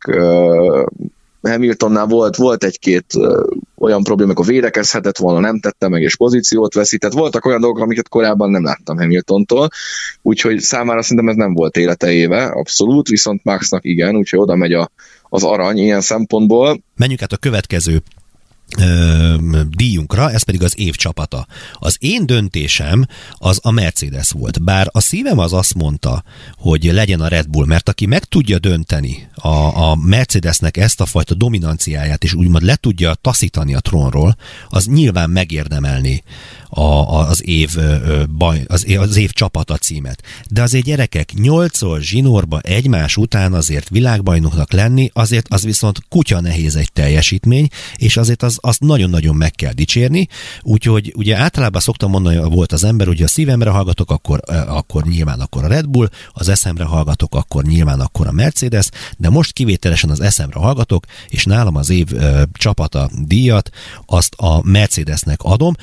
Hamiltonnál volt, volt egy-két olyan probléma, amikor védekezhetett volna, nem tette meg, és pozíciót veszített. Voltak olyan dolgok, amiket korábban nem láttam Hamiltontól, úgyhogy számára szerintem ez nem volt életejébe, abszolút, viszont Maxnak igen, úgyhogy oda megy a, az arany ilyen szempontból. Menjünk át a következő ö, díjunkra, ez pedig az év csapata. Az én döntésem az a Mercedes volt, bár a szívem az azt mondta, hogy legyen a Red Bull, mert aki meg tudja dönteni a, a Mercedesnek ezt a fajta dominanciáját, és úgymond le tudja taszítani a trónról, az nyilván megérdemelni a, a, az, év, baj, az, az év csapata címet. De azért gyerekek, nyolcszor zsinórba egymás után azért világbajnoknak lenni, azért az viszont kutya nehéz egy teljesítmény, és azért az, azt nagyon-nagyon meg kell dicsérni, úgyhogy ugye általában szoktam mondani, volt az ember, ugye a szívemre hallgatok, akkor, akkor nyilván akkor a Red Bull, az eszemre hallgatok, akkor nyilván akkor a Mercedes, de most kivételesen az eszemre hallgatok, és nálam az év ö, csapata díjat, azt a Mercedesnek adom.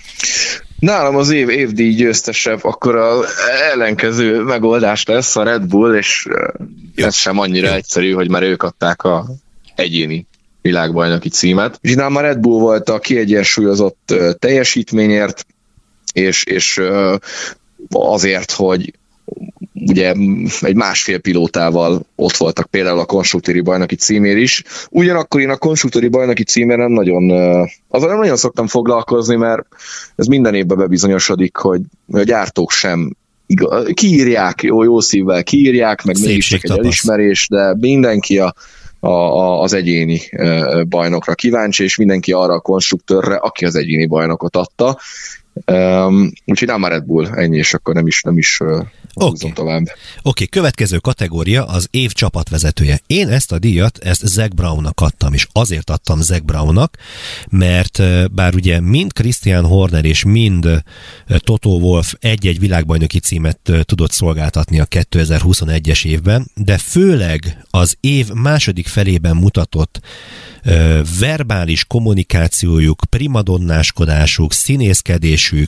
Nálam az év évdíj győztesebb, akkor az ellenkező megoldás lesz a Red Bull, és jó. Ez sem annyira jó. Egyszerű, hogy már ők adták a egyéni világbajnoki címet. És nálam a Red Bull volt a kiegyensúlyozott teljesítményért, és, és azért, hogy ugye egy másfél pilótával ott voltak például a konstruktőri bajnoki címér is. Ugyanakkor én a konstruktőri bajnoki címér nem nagyon, azzal nem nagyon szoktam foglalkozni, mert ez minden évben bebizonyosodik, hogy a gyártók sem igaz, kiírják, jó, jó szívvel kiírják, meg mégis csak egy elismerés, de mindenki a, a, a, az egyéni bajnokra kíváncsi, és mindenki arra a konstruktőrre, aki az egyéni bajnokot adta. Um, úgyhogy nem a Red Bull, ennyi, és akkor nem is, nem is uh, húzom okay. tovább. Oké, okay, következő kategória az év csapatvezetője. Én ezt a díjat, ezt Zac Brownnak adtam, és azért adtam Zac Brownnak, mert bár ugye mind Christian Horner és mind Toto Wolff egy-egy világbajnoki címet tudott szolgáltatni a kétezer-huszonegyes évben, de főleg az év második felében mutatott verbális kommunikációjuk, primadonnáskodásuk, színészkedésük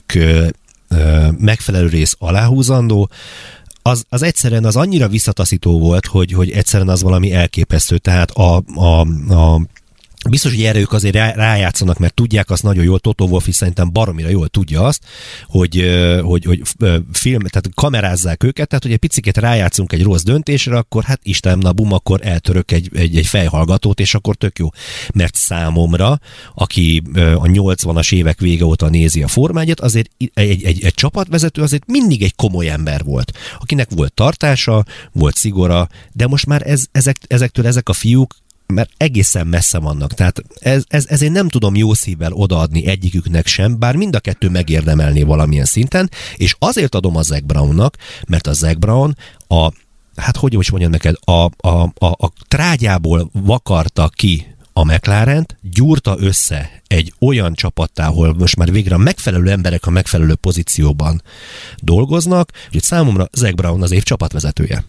megfelelő rész aláhúzandó, az, az egyszerűen az annyira visszataszító volt, hogy, hogy egyszerűen az valami elképesztő. Tehát a, a, a biztos, hogy erre ők azért rá, rájátszanak, mert tudják azt nagyon jól, Toto Wolff is szerintem baromira jól tudja azt, hogy, hogy, hogy film, tehát kamerázzák őket, tehát hogy egy picit rájátszunk egy rossz döntésre, akkor hát Isten, na bum, akkor eltörök egy, egy, egy fejhallgatót, és akkor tök jó. Mert számomra, aki a nyolcvanas évek vége óta nézi a Forma egyet, azért egy, egy, egy csapatvezető azért mindig egy komoly ember volt, akinek volt tartása, volt szigora, de most már ez, ezek, ezektől ezek a fiúk mert egészen messze vannak. Tehát ez, ez, ezért nem tudom jó szívvel odaadni egyiküknek sem, bár mind a kettő megérdemelné valamilyen szinten, és azért adom a Zac Brownnak, mert a Zac Brown a, hát hogy most mondjam neked, a, a, a, a trágyából vakarta ki a McLarent, gyúrta össze egy olyan csapattá, ahol most már végre a megfelelő emberek a megfelelő pozícióban dolgoznak, hogy számomra Zac Brown az év csapatvezetője.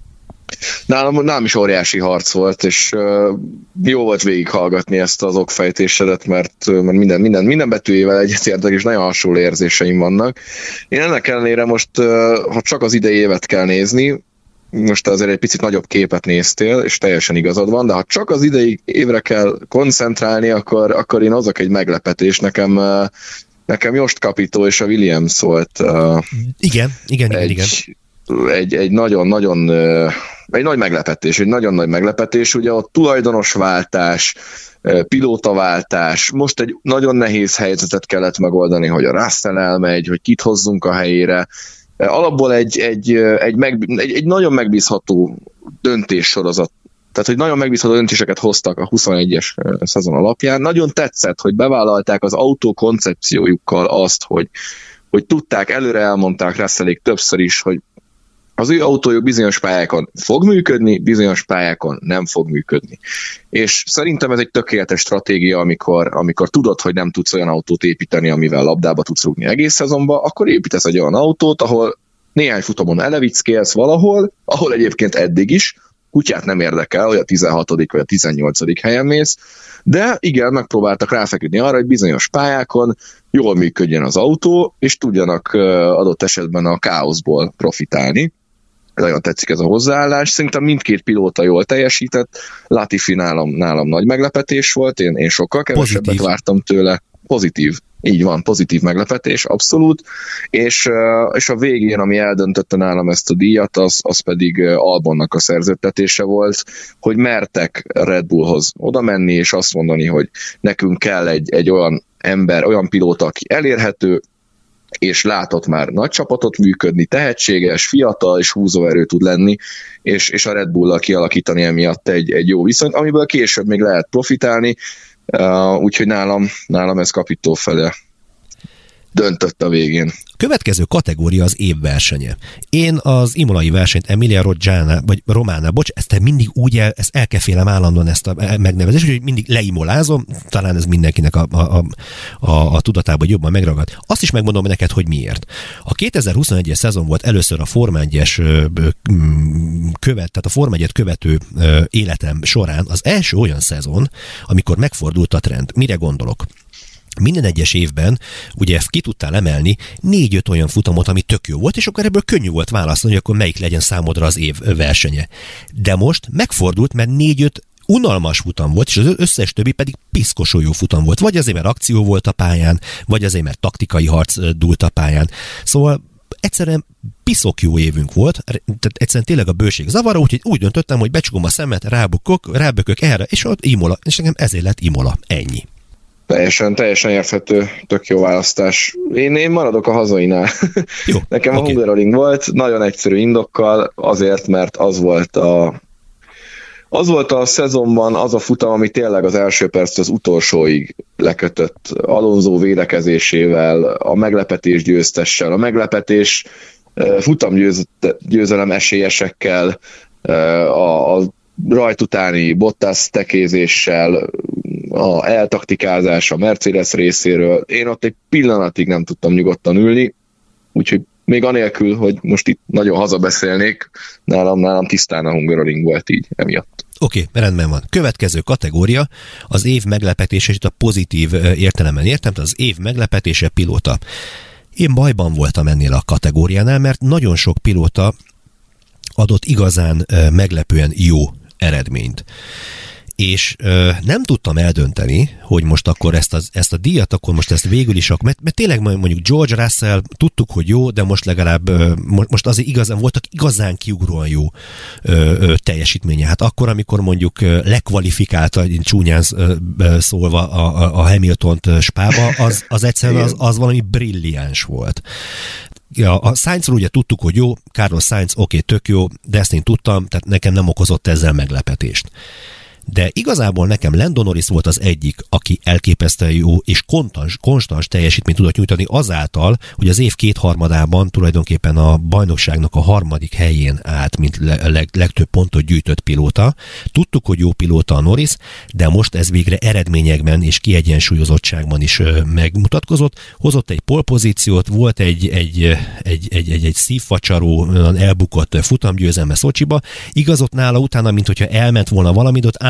Nálam, nálam is óriási harc volt, és uh, jó volt végighallgatni ezt az okfejtésedet, mert, mert minden, minden, minden betűjével egyetértek, és nagyon hasonló érzéseim vannak. Én ennek ellenére most, uh, ha csak az idei évet kell nézni, most azért egy picit nagyobb képet néztél, és teljesen igazad van, de ha csak az idei évre kell koncentrálni, akkor, akkor én hozok egy meglepetés. Nekem, nekem Jost Capito és a Williams volt. Igen, igen, egy, igen. Egy, egy nagyon-nagyon egy nagy meglepetés, egy nagyon nagy meglepetés, ugye ott tulajdonosváltás, pilótaváltás, most egy nagyon nehéz helyzetet kellett megoldani, hogy a Russell elmegy, hogy kit hozzunk a helyére. Alapból egy, egy, egy, meg, egy, egy nagyon megbízható döntéssorozat, tehát hogy nagyon megbízható döntéseket hoztak a huszonegyes szezon alapján. Nagyon tetszett, hogy bevállalták az autó koncepciójukkal azt, hogy, hogy tudták, előre elmondták Russellék többször is, hogy az ő autójuk bizonyos pályákon fog működni, bizonyos pályákon nem fog működni. És szerintem ez egy tökéletes stratégia, amikor, amikor tudod, hogy nem tudsz olyan autót építeni, amivel labdába tudsz rúgni egész szezonba, akkor építesz egy olyan autót, ahol néhány futamon elevickelsz valahol, ahol egyébként eddig is, kutyát nem érdekel, hogy a tizenhatodik vagy a tizennyolcadik helyen mész, de igen, megpróbáltak ráfeküdni arra, hogy bizonyos pályákon jól működjön az autó, és tudjanak adott esetben a káoszból profitálni. Nagyon tetszik ez a hozzáállás. Szerintem mindkét pilóta jól teljesített. Latifi nálam, nálam nagy meglepetés volt, én, én sokkal kevesebbet pozitív. vártam tőle. Pozitív. Így van, pozitív meglepetés, abszolút. És, és a végén, ami eldöntötte nálam ezt a díjat, az, az pedig Albonnak a szerződtetése volt, hogy mertek Red Bullhoz oda menni, és azt mondani, hogy nekünk kell egy, egy olyan ember, olyan pilóta, aki elérhető, és látott már nagy csapatot működni, tehetséges, fiatal és húzóerő tud lenni, és, és a Red Bull-al kialakítani emiatt egy, egy jó viszonyt, amiből később még lehet profitálni, uh, úgyhogy nálam, nálam ez Capito fele döntött a végén. Következő kategória az év versenye. Én az imolai versenyt Emilia Romagna, vagy Romana, bocs, ezt mindig úgy el, ezt elkefélem állandóan ezt a megnevezést, hogy mindig leimolázom, talán ez mindenkinek a, a, a, a, a tudatában jobban megragad. Azt is megmondom neked, hogy miért. A kétezer-huszonegyes szezon volt először a Forma egyes követ, tehát a Forma egyet követő életem során az első olyan szezon, amikor megfordult a trend. Mire gondolok? Minden egyes évben ugye ki tudtál emelni négy-öt olyan futamot, ami tök jó volt, és akkor ebből könnyű volt választani, hogy akkor melyik legyen számodra az év versenye. De most megfordult, mert négy-öt unalmas futam volt, és az összes többi pedig piszkosul jó futam volt. Vagy azért, mert akció volt a pályán, vagy azért, mert taktikai harc dúlt a pályán. Szóval egyszerűen piszok jó évünk volt, tehát egyszerűen tényleg a bőség zavara, úgyhogy úgy döntöttem, hogy becsukom a szemet, rábukok, rábökök erre, és ott Imola, és nekem ezért lett Imola. Ennyi. Teljesen, teljesen érthető, tök jó választás. Én, én maradok a hazainál. Jó, nekem okay. A Hungaroring volt, nagyon egyszerű indokkal, azért, mert az volt a az volt a szezonban az a futam, ami tényleg az első perc az utolsóig lekötött Alonso védekezésével, a meglepetés győztessel, a meglepetés futamgyőzelem esélyesekkel, a, a rajt utáni Bottas tekézéssel, a eltaktikázás a Mercedes részéről. Én ott egy pillanatig nem tudtam nyugodtan ülni, úgyhogy még anélkül, hogy most itt nagyon hazabeszélnék, nálam, nálam tisztán a Hungaroring volt így emiatt. Oké, okay, rendben van. Következő kategória az év meglepetése, és itt a pozitív értelemben értem, tehát az év meglepetése pilóta. Én bajban voltam ennél a kategóriánál, mert nagyon sok pilóta adott igazán meglepően jó eredményt. És ö, nem tudtam eldönteni, hogy most akkor ezt, az, ezt a díjat, akkor most ezt végül is, mert, mert tényleg mondjuk George Russell, tudtuk, hogy jó, de most legalább, ö, most azért igazán voltak igazán kiugróan jó ö, ö, teljesítménye. Hát akkor, amikor mondjuk ö, lekvalifikálta, csúnyán ö, ö, szólva a, a, a Hamiltont Spába, az, az egyszerűen az, az valami brilliáns volt. Ja, a Sainzról ugye tudtuk, hogy jó, Carlos Sainz, oké, okay, tök jó, de ezt én tudtam, tehát nekem nem okozott ezzel meglepetést. De igazából nekem Lando Norris volt az egyik, aki elképesztően jó és konstans, konstans teljesítményt tudott nyújtani azáltal, hogy az év kétharmadában tulajdonképpen a bajnokságnak a harmadik helyén állt, mint leg, leg, legtöbb pontot gyűjtött pilóta. Tudtuk, hogy jó pilóta a Norris, de most ez végre eredményekben és kiegyensúlyozottságban is megmutatkozott. Hozott egy polpozíciót, volt egy, egy, egy, egy, egy, egy szívfacsaró, elbukott futamgyőzelme Szocsiba. Igazott nála utána, mint hogyha elment volna valami, ott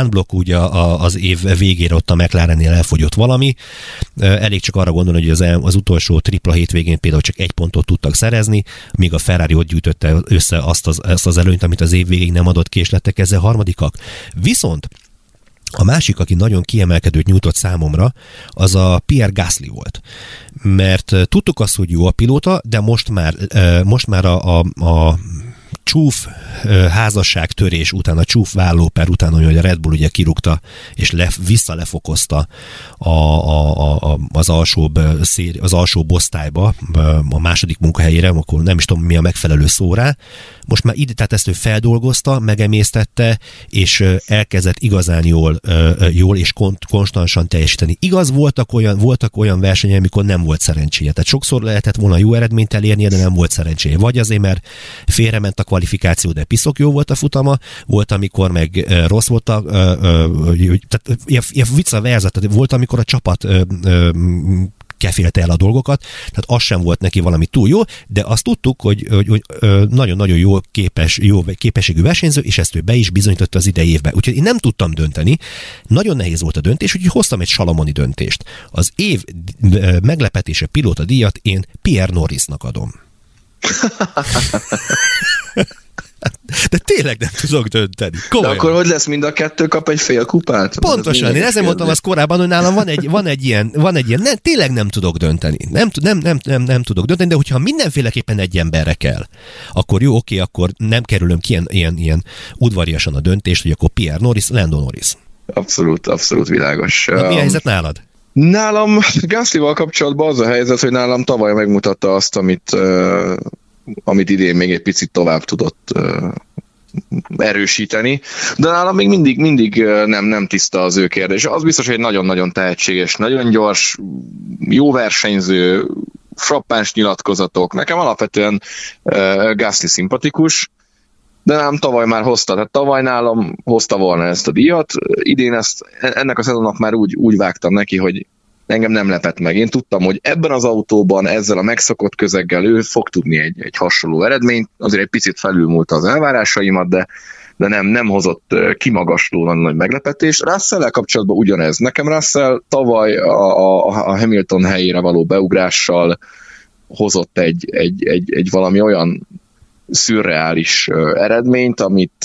stuntblock ugye az év végére ott a McLarennél elfogyott valami. Elég csak arra gondolni, hogy az, az utolsó tripla hétvégén például csak egy pontot tudtak szerezni, míg a Ferrari ott gyűjtötte össze azt az, azt az előnyt, amit az év végén nem adott ki, és lettek ezzel harmadikak. Viszont a másik, aki nagyon kiemelkedőt nyújtott számomra, az a Pierre Gasly volt. Mert tudtuk azt, hogy jó a pilóta, de most már, most már a, a, a csúf házasságtörés után, a csúf vállóper után, hogy a Red Bull ugye kirúgta, és le, visszalefokozta a, a, a, az, alsóbb széri, az alsóbb osztályba, a második munkahelyére, akkor nem is tudom, mi a megfelelő szó rá. Most már ide, tehát ezt ő feldolgozta, megemésztette, és elkezdett igazán jól, jól és konstansan teljesíteni. Igaz, voltak olyan, voltak olyan versenyek, amikor nem volt szerencséje. Tehát sokszor lehetett volna jó eredményt elérnie, de nem volt szerencséje. Vagy azért, mert félrement a kvalifikáció, de piszok jó volt a futama, volt, amikor meg rossz volt a, tehát ilyen vicca verza, tehát volt, amikor a csapat kefélte el a dolgokat, tehát az sem volt neki valami túl jó, de azt tudtuk, hogy, hogy, hogy nagyon-nagyon jó, képes, jó képességű versenyző, és ezt ő be is bizonyította az idei évben. Úgyhogy én nem tudtam dönteni, nagyon nehéz volt a döntés, úgyhogy hoztam egy salamoni döntést. Az év meglepetése pilóta díjat én Pierre Norrisnak adom. De tényleg nem tudok dönteni. Komolyan. De akkor hogy lesz, mind a kettő kap egy fél kupát? Pontosan, én ezzel mondtam azt korábban, hogy nálam van egy, van egy ilyen, van egy ilyen nem, tényleg nem tudok dönteni. Nem, nem, nem, nem, nem tudok dönteni, de hogyha mindenféleképpen egy emberre kell, akkor jó, oké, akkor nem kerülöm ki ilyen, ilyen, ilyen udvariasan a döntést, hogy akkor Pierre Norris, Lando Norris. Abszolút, abszolút világos. Na, mi a helyzet nálad? Nálam Gaslyval kapcsolatban az a helyzet, hogy nálam tavaly megmutatta azt, amit, uh, amit idén még egy picit tovább tudott uh, erősíteni, de nálam még mindig, mindig nem, nem tiszta az ő kérdés. Az biztos, hogy nagyon-nagyon tehetséges, nagyon gyors, jó versenyző, frappáns nyilatkozatok. Nekem alapvetően uh, Gasly szimpatikus, de nem tavaly már hozta, tehát tavaly nálam hozta volna ezt a díjat, idén ezt, ennek a szezonnak már úgy, úgy vágtam neki, hogy engem nem lepett meg. Én tudtam, hogy ebben az autóban, ezzel a megszokott közeggel ő fog tudni egy, egy hasonló eredményt, azért egy picit felülmúlta az elvárásaimat, de, de nem, nem hozott kimagaslóan nagy meglepetést. Russell-el kapcsolatban ugyanez. Nekem Russell tavaly a, a, a Hamilton helyére való beugrással hozott egy, egy, egy, egy valami olyan szürreális eredményt, amit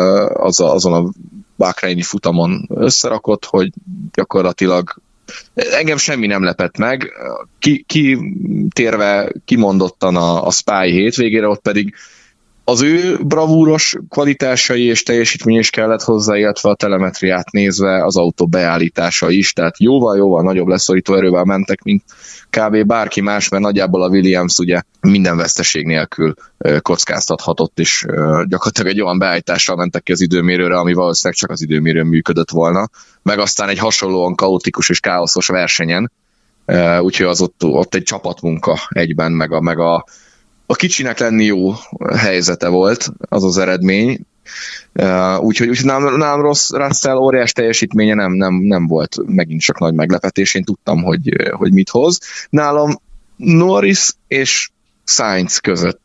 az a, azon a bahreini futamon összerakott, hogy gyakorlatilag engem semmi nem lepett meg. Ki, ki térve kimondottan a, a Spy hétvégére, ott pedig az ő bravúros kvalitásai és teljesítmény is kellett hozzá, illetve a telemetriát nézve az autó beállítása is, tehát jóval-jóval nagyobb leszorító erővel mentek, mint kb. Bárki más, mert nagyjából a Williams ugye minden veszteség nélkül kockáztathatott, és gyakorlatilag egy olyan beállítással mentek ki az időmérőre, ami valószínűleg csak az időmérőn működött volna, meg aztán egy hasonlóan kaotikus és káoszos versenyen, úgyhogy az ott, ott egy csapatmunka egyben, meg a, meg a A kicsinek lenni jó helyzete volt az az eredmény, uh, úgyhogy, úgyhogy nálam, nálam rossz, Russell óriás teljesítménye nem, nem, nem volt megint csak nagy meglepetés, én tudtam, hogy, hogy mit hoz. Nálam Norris és Sainz között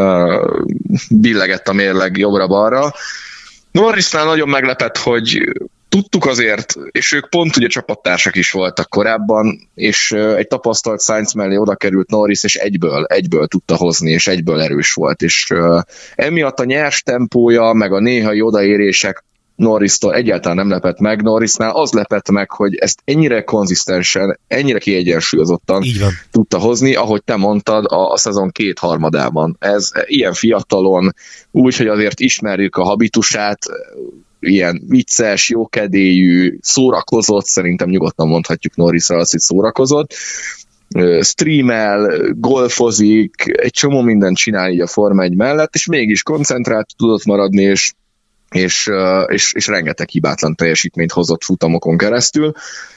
uh, billegett a mérleg jobbra-balra. Norrisnál nagyon meglepett, hogy tudtuk azért, és ők pont ugye csapattársak is voltak korábban, és egy tapasztalt Sainz mellé oda került Norris, és egyből, egyből tudta hozni, és egyből erős volt, és uh, emiatt a nyers tempója, meg a néhai odaérések Norristól egyáltalán nem lepett meg. Norrisnál az lepett meg, hogy ezt ennyire konzisztensen, ennyire kiegyensúlyozottan tudta hozni, ahogy te mondtad, a, a szezon kétharmadában. Ez ilyen fiatalon, úgy, hogy azért ismerjük a habitusát, ilyen vicces, jókedélyű, szórakozott, szerintem nyugodtan mondhatjuk Norrisra azt, hogy szórakozott, streamel, golfozik, egy csomó mindent csinál így a Forma egy mellett, és mégis koncentrált tudott maradni, és, és, és, és rengeteg hibátlan teljesítményt hozott futamokon keresztül.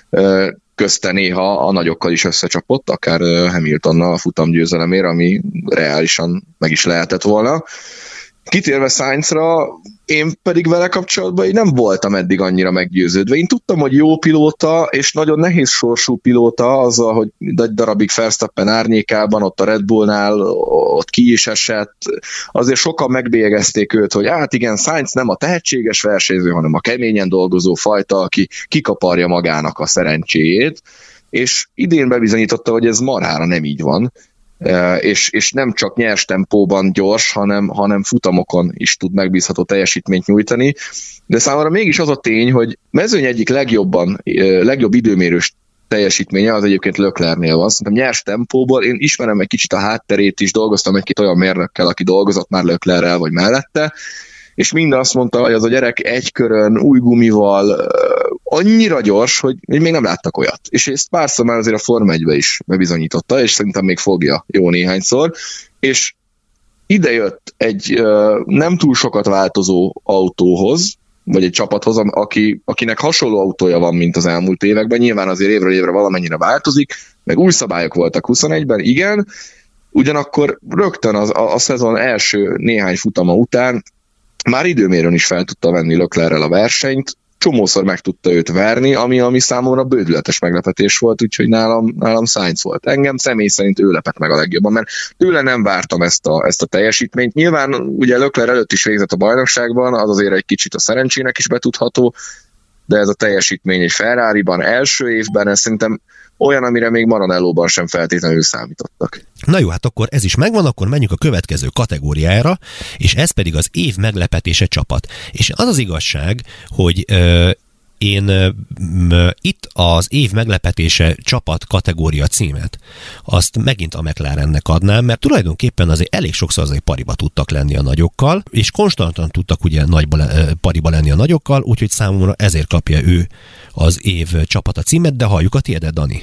Közte néha a nagyokkal is összecsapott, akár Hamiltonnal a futamgyőzelemért, ami reálisan meg is lehetett volna. Kitérve Sainzra, Én pedig vele kapcsolatban így nem voltam eddig annyira meggyőződve. Én tudtam, hogy jó pilóta, és nagyon nehéz sorsú pilóta, azzal, hogy egy darabig Verstappen árnyékában, ott a Red Bullnál, ott ki is esett. Azért sokan megbélyegezték őt, hogy hát igen, Sainz nem a tehetséges versenyző, hanem a keményen dolgozó fajta, aki kikaparja magának a szerencséjét, és idén bebizonyította, hogy ez marhára nem így van. És, és nem csak nyers tempóban gyors, hanem, hanem futamokon is tud megbízható teljesítményt nyújtani, de számomra mégis az a tény, hogy mezőny egyik legjobban, legjobb időmérős teljesítménye az egyébként Leclercnél van. Szerintem nyers tempóból, én ismerem egy kicsit a hátterét is, dolgoztam egy-két olyan mérnökkel, aki dolgozott már Leclerrel vagy mellette, és minden azt mondta, hogy az a gyerek egy körön, új gumival, annyira gyors, hogy még nem láttak olyat. És ezt párszor már azért a Forma egybe is bebizonyította, és szerintem még fogja jó néhányszor. És idejött egy nem túl sokat változó autóhoz, vagy egy csapathoz, aki, akinek hasonló autója van, mint az elmúlt években. Nyilván azért évről évre valamennyire változik, meg új szabályok voltak huszonegyben, igen, ugyanakkor rögtön az, a, a szezon első néhány futama után már időmérőn is fel tudta venni Leclerrel a versenyt, csomószor meg tudta őt verni, ami, ami számomra bődületes meglepetés volt, úgyhogy nálam, nálam Sainz volt. Engem személy szerint ő lepett meg a legjobban, mert tőle nem vártam ezt a, ezt a teljesítményt. Nyilván ugye Leclerc előtt is végzett a bajnokságban, az azért egy kicsit a szerencsének is betudható, de ez a teljesítmény egy Ferrariban, első évben, ez szerintem olyan, amire még Maranellóban sem feltétlenül számítottak. Na jó, hát akkor ez is megvan, akkor menjünk a következő kategóriára, és ez pedig az év meglepetése csapat. És az az igazság, hogy ö, én ö, ö, itt az év meglepetése csapat kategória címet, azt megint a McLarennek adnám, mert tulajdonképpen azért elég sokszor azért pariba tudtak lenni a nagyokkal, és konstantan tudtak ugye nagyba, pariba lenni a nagyokkal, úgyhogy számomra ezért kapja ő az év csapata címet, de halljuk a tiédet, Dani.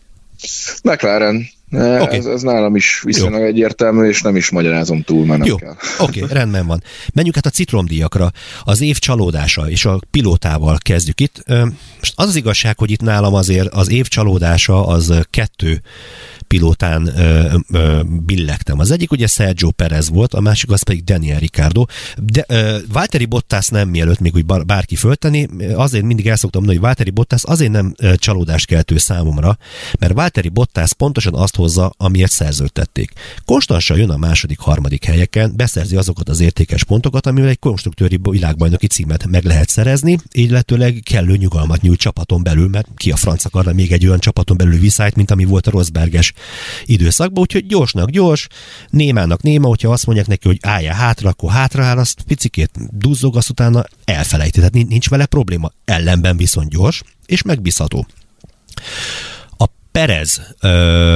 McLaren. Okay. Ez, ez nálam is viszonylag Jó. egyértelmű, és nem is magyarázom túl, mert nem Jó. kell. Oké, okay, rendben van. Menjünk hát a citromdíjakra. Az év csalódása, és a pilótával kezdjük itt. Most az az igazság, hogy itt nálam azért az év csalódása az kettő pilótán ö, ö, billegtem. Az egyik ugye Sergio Perez volt, a másik az pedig Daniel Ricciardo. De ö, Valtteri Bottas nem, mielőtt még úgy bárki fölteni, azért mindig el szoktam mondani, hogy Valtteri Bottas azért nem ö, csalódást keltő számomra, mert Valtteri Bottas pontosan azt hozza, amiért szerződtették. Konstansan jön a második, harmadik helyeken, beszerzi azokat az értékes pontokat, amivel egy konstruktőri világbajnoki címet meg lehet szerezni, illetőleg kellő nyugalmat nyújt csapaton belül, mert ki a franc akarna még egy olyan csapaton belül viszályt, mint ami volt a Rosberges időszakban, úgyhogy gyorsnak gyors, némának néma, hogyha azt mondják neki, hogy állja hátra, akkor hátraáll, azt picikét duzzog, azt utána elfelejti, tehát nincs vele probléma, ellenben viszont gyors, és megbízható. A Perez ö,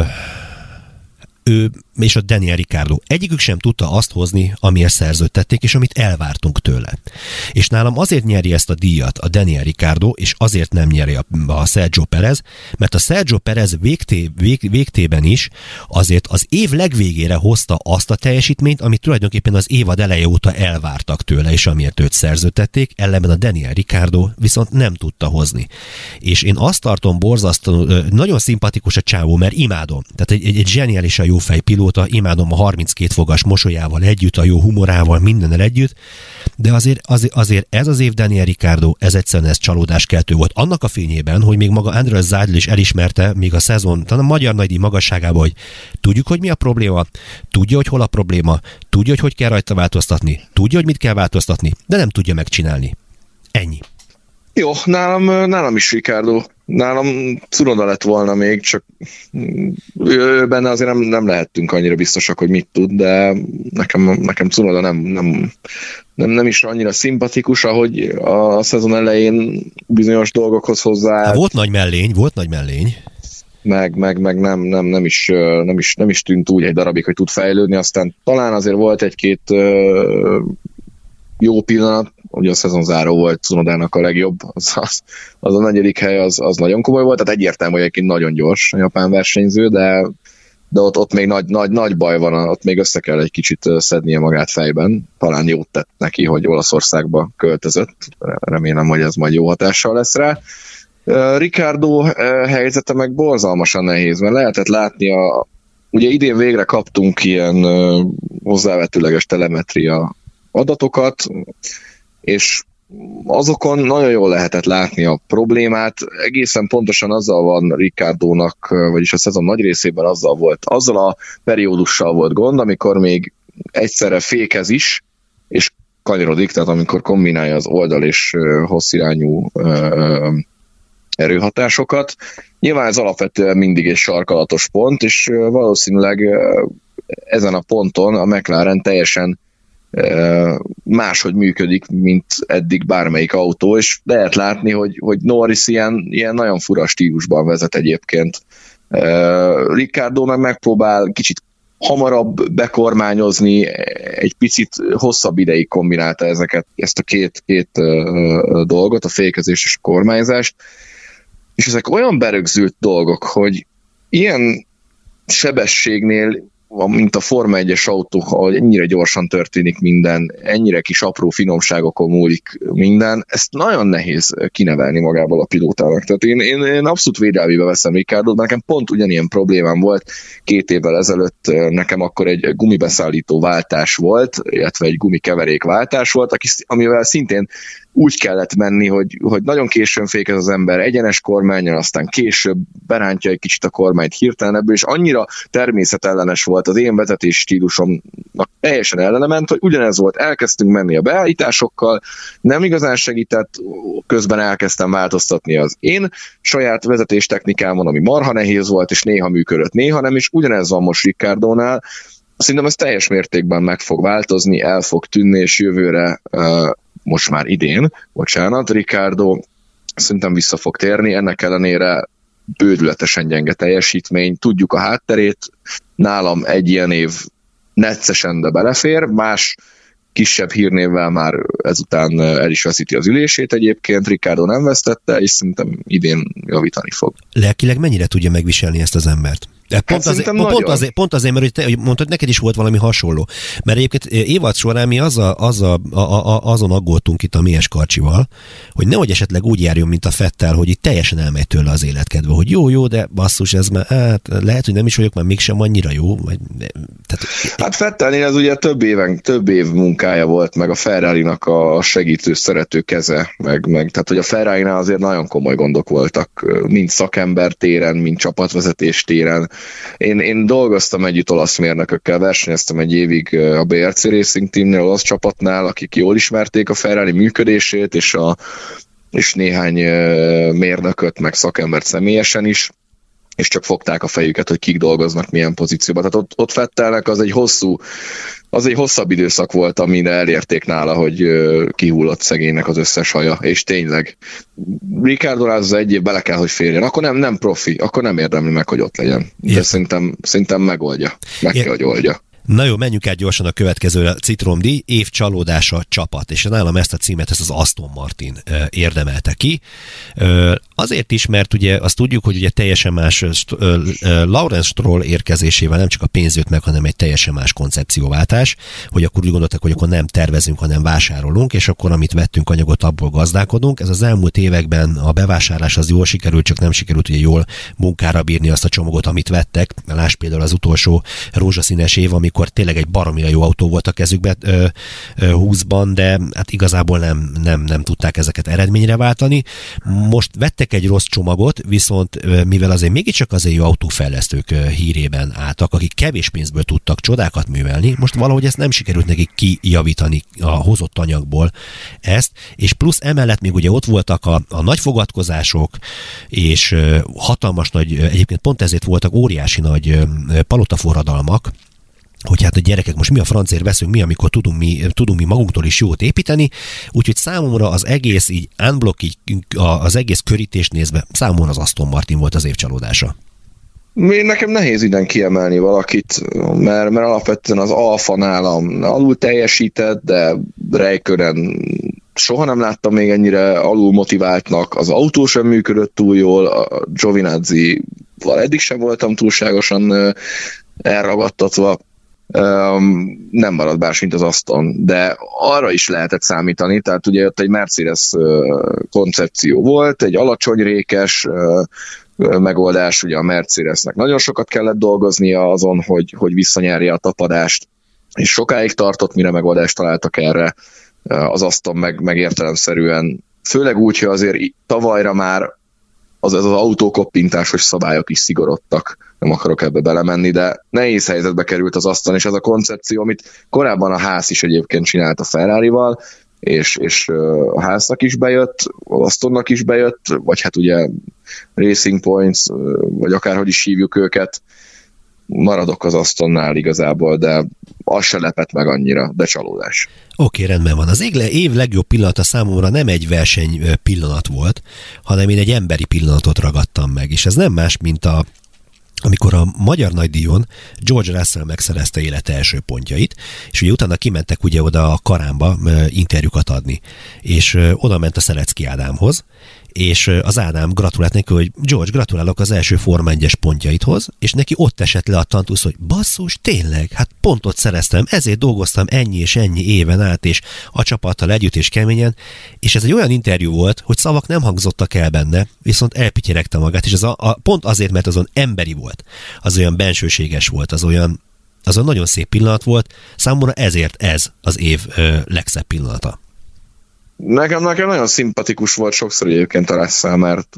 ő és a Daniel Ricciardo egyikük sem tudta azt hozni, amiért szerződtették, és amit elvártunk tőle. És nálam azért nyeri ezt a díjat a Daniel Ricciardo, és azért nem nyeri a, a Sergio Perez, mert a Sergio Perez végté, vég, végtében is azért az év legvégére hozta azt a teljesítményt, amit tulajdonképpen az évad eleje óta elvártak tőle, és amiért őt szerződtették, ellenben a Daniel Ricciardo viszont nem tudta hozni. És én azt tartom borzasztó, nagyon szimpatikus a csávó, mert imádom. Tehát egy, egy, egy zseniálisan jó fejpilóta, imádom a harminckét fogas mosolyával együtt, a jó humorával, mindennel együtt, de azért, azért, azért ez az év Daniel Ricciardo, ez egyszerűen ez csalódáskeltő volt. Annak a fényében, hogy még maga Andrea Seidl is elismerte, még a szezon, talán a magyar nagydíj magasságában, hogy tudjuk, hogy mi a probléma, tudja, hogy hol a probléma, tudja, hogy hogy kell rajta változtatni, tudja, hogy mit kell változtatni, de nem tudja megcsinálni. Ennyi. Jó, nálam, nálam is Ricciardo. Nálam Tsunoda lett volna még, csak ő, benne azért nem, nem lehettünk annyira biztosak, hogy mit tud, de nekem, nekem Tsunoda nem, nem, nem, nem is annyira szimpatikus, ahogy a szezon elején bizonyos dolgokhoz hozzá. Volt nagy mellény, volt nagy mellény. Meg, meg, meg nem, nem, nem, is, nem, is, nem is tűnt úgy egy darabig, hogy tud fejlődni, aztán talán azért volt egy-két jó pillanat, ugye a szezonzáró volt Tsunodának a legjobb, az, az, az a negyedik hely, az, az nagyon komoly volt, tehát egyértelmű, hogy egyébként nagyon gyors a japán versenyző, de, de ott, ott még nagy, nagy, nagy baj van, ott még össze kell egy kicsit szednie magát fejben, talán jót tett neki, hogy Olaszországba költözött, remélem, hogy ez majd jó hatással lesz rá. Ricciardo helyzete meg borzalmasan nehéz, mert lehetett látni a, ugye idén végre kaptunk ilyen hozzávetőleges telemetria adatokat, és azokon nagyon jól lehetett látni a problémát, egészen pontosan azzal van Ricciardónak, vagyis a szezon nagy részében azzal volt, azzal a periódussal volt gond, amikor még egyszerre fékez is, és kanyarodik, tehát amikor kombinálja az oldal és hosszirányú erőhatásokat. Nyilván ez alapvetően mindig egy sarkalatos pont, és valószínűleg ezen a ponton a McLaren teljesen máshogy működik, mint eddig bármelyik autó, és lehet látni, hogy, hogy Norris ilyen, ilyen nagyon fura stílusban vezet egyébként. Ricciardo meg megpróbál kicsit hamarabb bekormányozni, egy picit hosszabb ideig kombinálta ezeket, ezt a két, két dolgot, a fékezést és a kormányzást, és ezek olyan berögzült dolgok, hogy ilyen sebességnél, mint a Forma egyes autó, ahogy ennyire gyorsan történik minden, ennyire kis apró finomságokon múlik minden, ezt nagyon nehéz kinevelni magából a pilótának. Tehát én, én, én abszolút védelmébe veszem Ricciardót, nekem pont ugyanilyen problémám volt két évvel ezelőtt, nekem akkor egy gumibeszállító váltás volt, illetve egy gumikeverék váltás volt, amivel szintén úgy kellett menni, hogy, hogy nagyon későn fékez az ember egyenes kormányon, aztán később berántja egy kicsit a kormányt hirtelen ebből, és annyira természetellenes volt az én vezetés stílusomnak, teljesen ellene ment, hogy ugyanez volt, elkezdtünk menni a beállításokkal, nem igazán segített, közben elkezdtem változtatni az én saját vezetés technikámon, ami marha nehéz volt, és néha működött, néha nem, és ugyanez van most Ricciardónál. Szerintem ez teljes mértékben meg fog változni, el fog tűnni, és jövőre uh, most már idén, bocsánat, Ricciardo szerintem vissza fog térni, ennek ellenére bődületesen gyenge teljesítmény, tudjuk a hátterét, nálam egy ilyen év neccesen, de belefér, más kisebb hírnévvel már ezután el is veszíti az ülését egyébként, Ricciardo nem vesztette, és szerintem idén javítani fog. Lelkileg mennyire tudja megviselni ezt az embert? Pont, hát azért, pont, azért, pont azért, mert te, hogy mondtad, neked is volt valami hasonló. Mert egyébként évad során mi az a, az a, a, a, azon aggódtunk itt a Mies Karcsival, hogy nehogy esetleg úgy járjon, mint a Vettel, hogy itt teljesen elmegy tőle az életkedve, hogy jó, jó, de basszus, ez már, hát lehet, hogy nem is vagyok már mégsem annyira jó. Vagy, tehát... Hát Vettelnél ez ugye több éven, több év munkája volt, meg a Ferrari-nak a segítő, szerető keze, meg, meg tehát hogy a Ferrari-nál azért nagyon komoly gondok voltak, mind szakember téren, mind csapatvezetés téren. Én, én dolgoztam együtt olasz mérnökökkel, versenyeztem egy évig a bé er cé Racing Teamnél, olasz csapatnál, akik jól ismerték a Ferrari működését, és, a, és néhány mérnököt, meg szakembert személyesen is, és csak fogták a fejüket, hogy kik dolgoznak milyen pozícióban. Tehát ott, ott Vettelnek az egy hosszú, az egy hosszabb időszak volt, amire elérték nála, hogy kihullott szegénynek az összes haja, és tényleg Ricciardo az egy év bele kell, hogy férjen. Akkor nem, nem profi, akkor nem érdemli meg, hogy ott legyen. De yeah. szerintem, szerintem megoldja. Meg yeah. kell, hogy oldja. Na jó, menjünk át gyorsan a következőre. Citromdíj, év csalódása csapat, és nálam ezt a címet, ezt az Aston Martin érdemelte ki. Azért is, mert ugye azt tudjuk, hogy ugye teljesen más Lawrence Stroll érkezésével nem csak a pénz jött meg, hanem egy teljesen más koncepcióváltás, hogy akkor úgy gondoltak, hogy akkor nem tervezünk, hanem vásárolunk, és akkor amit vettünk anyagot, abból gazdálkodunk. Ez az elmúlt években a bevásárlás az jól sikerült, csak nem sikerült ugye jól munkára bírni azt a csomagot, amit vettek. Lásd például az utolsó rózsaszínes év, amikor tényleg egy baromira jó autó volt a kezükbe húszban, de hát igazából nem, nem, nem tudták ezeket eredményre váltani. Most vettek egy rossz csomagot, viszont mivel azért mégiscsak azért jó autófejlesztők hírében álltak, akik kevés pénzből tudtak csodákat művelni, most valahogy ezt nem sikerült nekik kijavítani a hozott anyagból ezt, és plusz emellett még ugye ott voltak a, a nagy fogadkozások, és hatalmas nagy, egyébként pont ezért voltak óriási nagy palotaforradalmak, hogy hát a gyerekek, most mi a francért veszünk, mi, amikor tudunk mi, tudunk mi magunktól is jót építeni, úgyhogy számomra az egész így unblock, így az egész körítést nézve, számomra az Aston Martin volt az év csalódása. Én nekem nehéz idén kiemelni valakit, mert, mert alapvetően az Alfa nálam alul teljesített, de Räikkönen soha nem láttam még ennyire alul motiváltnak, az autó sem működött túl jól, a Giovinazzi-val eddig sem voltam túlságosan elragadtatva, Um, nem marad bár mint az Aston, de arra is lehetett számítani, tehát ugye ott egy Mercedes uh, koncepció volt, egy alacsony rékes uh, megoldás, ugye a Mercedesnek nagyon sokat kellett dolgoznia azon, hogy, hogy visszanyerje a tapadást, és sokáig tartott, mire megoldást találtak erre. az Aston meg, meg értelemszerűen, főleg úgy, hogy azért tavalyra már az, az, az autókoppintásos szabályok is szigorodtak, nem akarok ebbe belemenni, de nehéz helyzetbe került az Aston, és ez a koncepció, amit korábban a ház is egyébként csinált a Ferrarival, és, és a háznak is bejött, az Astonnak is bejött, vagy hát ugye Racing Points, vagy akárhogy is hívjuk őket, maradok az Astonnál igazából, de az se lepett meg annyira, de csalódás. Oké, okay, rendben van. Az év legjobb pillanata számomra nem egy verseny pillanat volt, hanem én egy emberi pillanatot ragadtam meg, és ez nem más, mint a amikor a magyar nagydíjon George Russell megszerezte élete első pontjait, és ugye utána kimentek ugye oda a Karánba interjúkat adni, és oda ment a Szelecki Ádámhoz, és az Ádám gratulált neki, hogy George, gratulálok az első Forma egyes pontjaidhoz, és neki ott esett le a tantusz, hogy basszus, tényleg, hát pontot szereztem, ezért dolgoztam ennyi és ennyi éven át, és a csapattal együtt és keményen, és ez egy olyan interjú volt, hogy szavak nem hangzottak el benne, viszont elpityeregte magát, és ez a, a, pont azért, mert azon emberi volt, az olyan bensőséges volt, az olyan, az olyan nagyon szép pillanat volt, számomra ezért ez az év ö, legszebb pillanata. Nekem, nekem nagyon szimpatikus volt sokszor egyébként a Russell, mert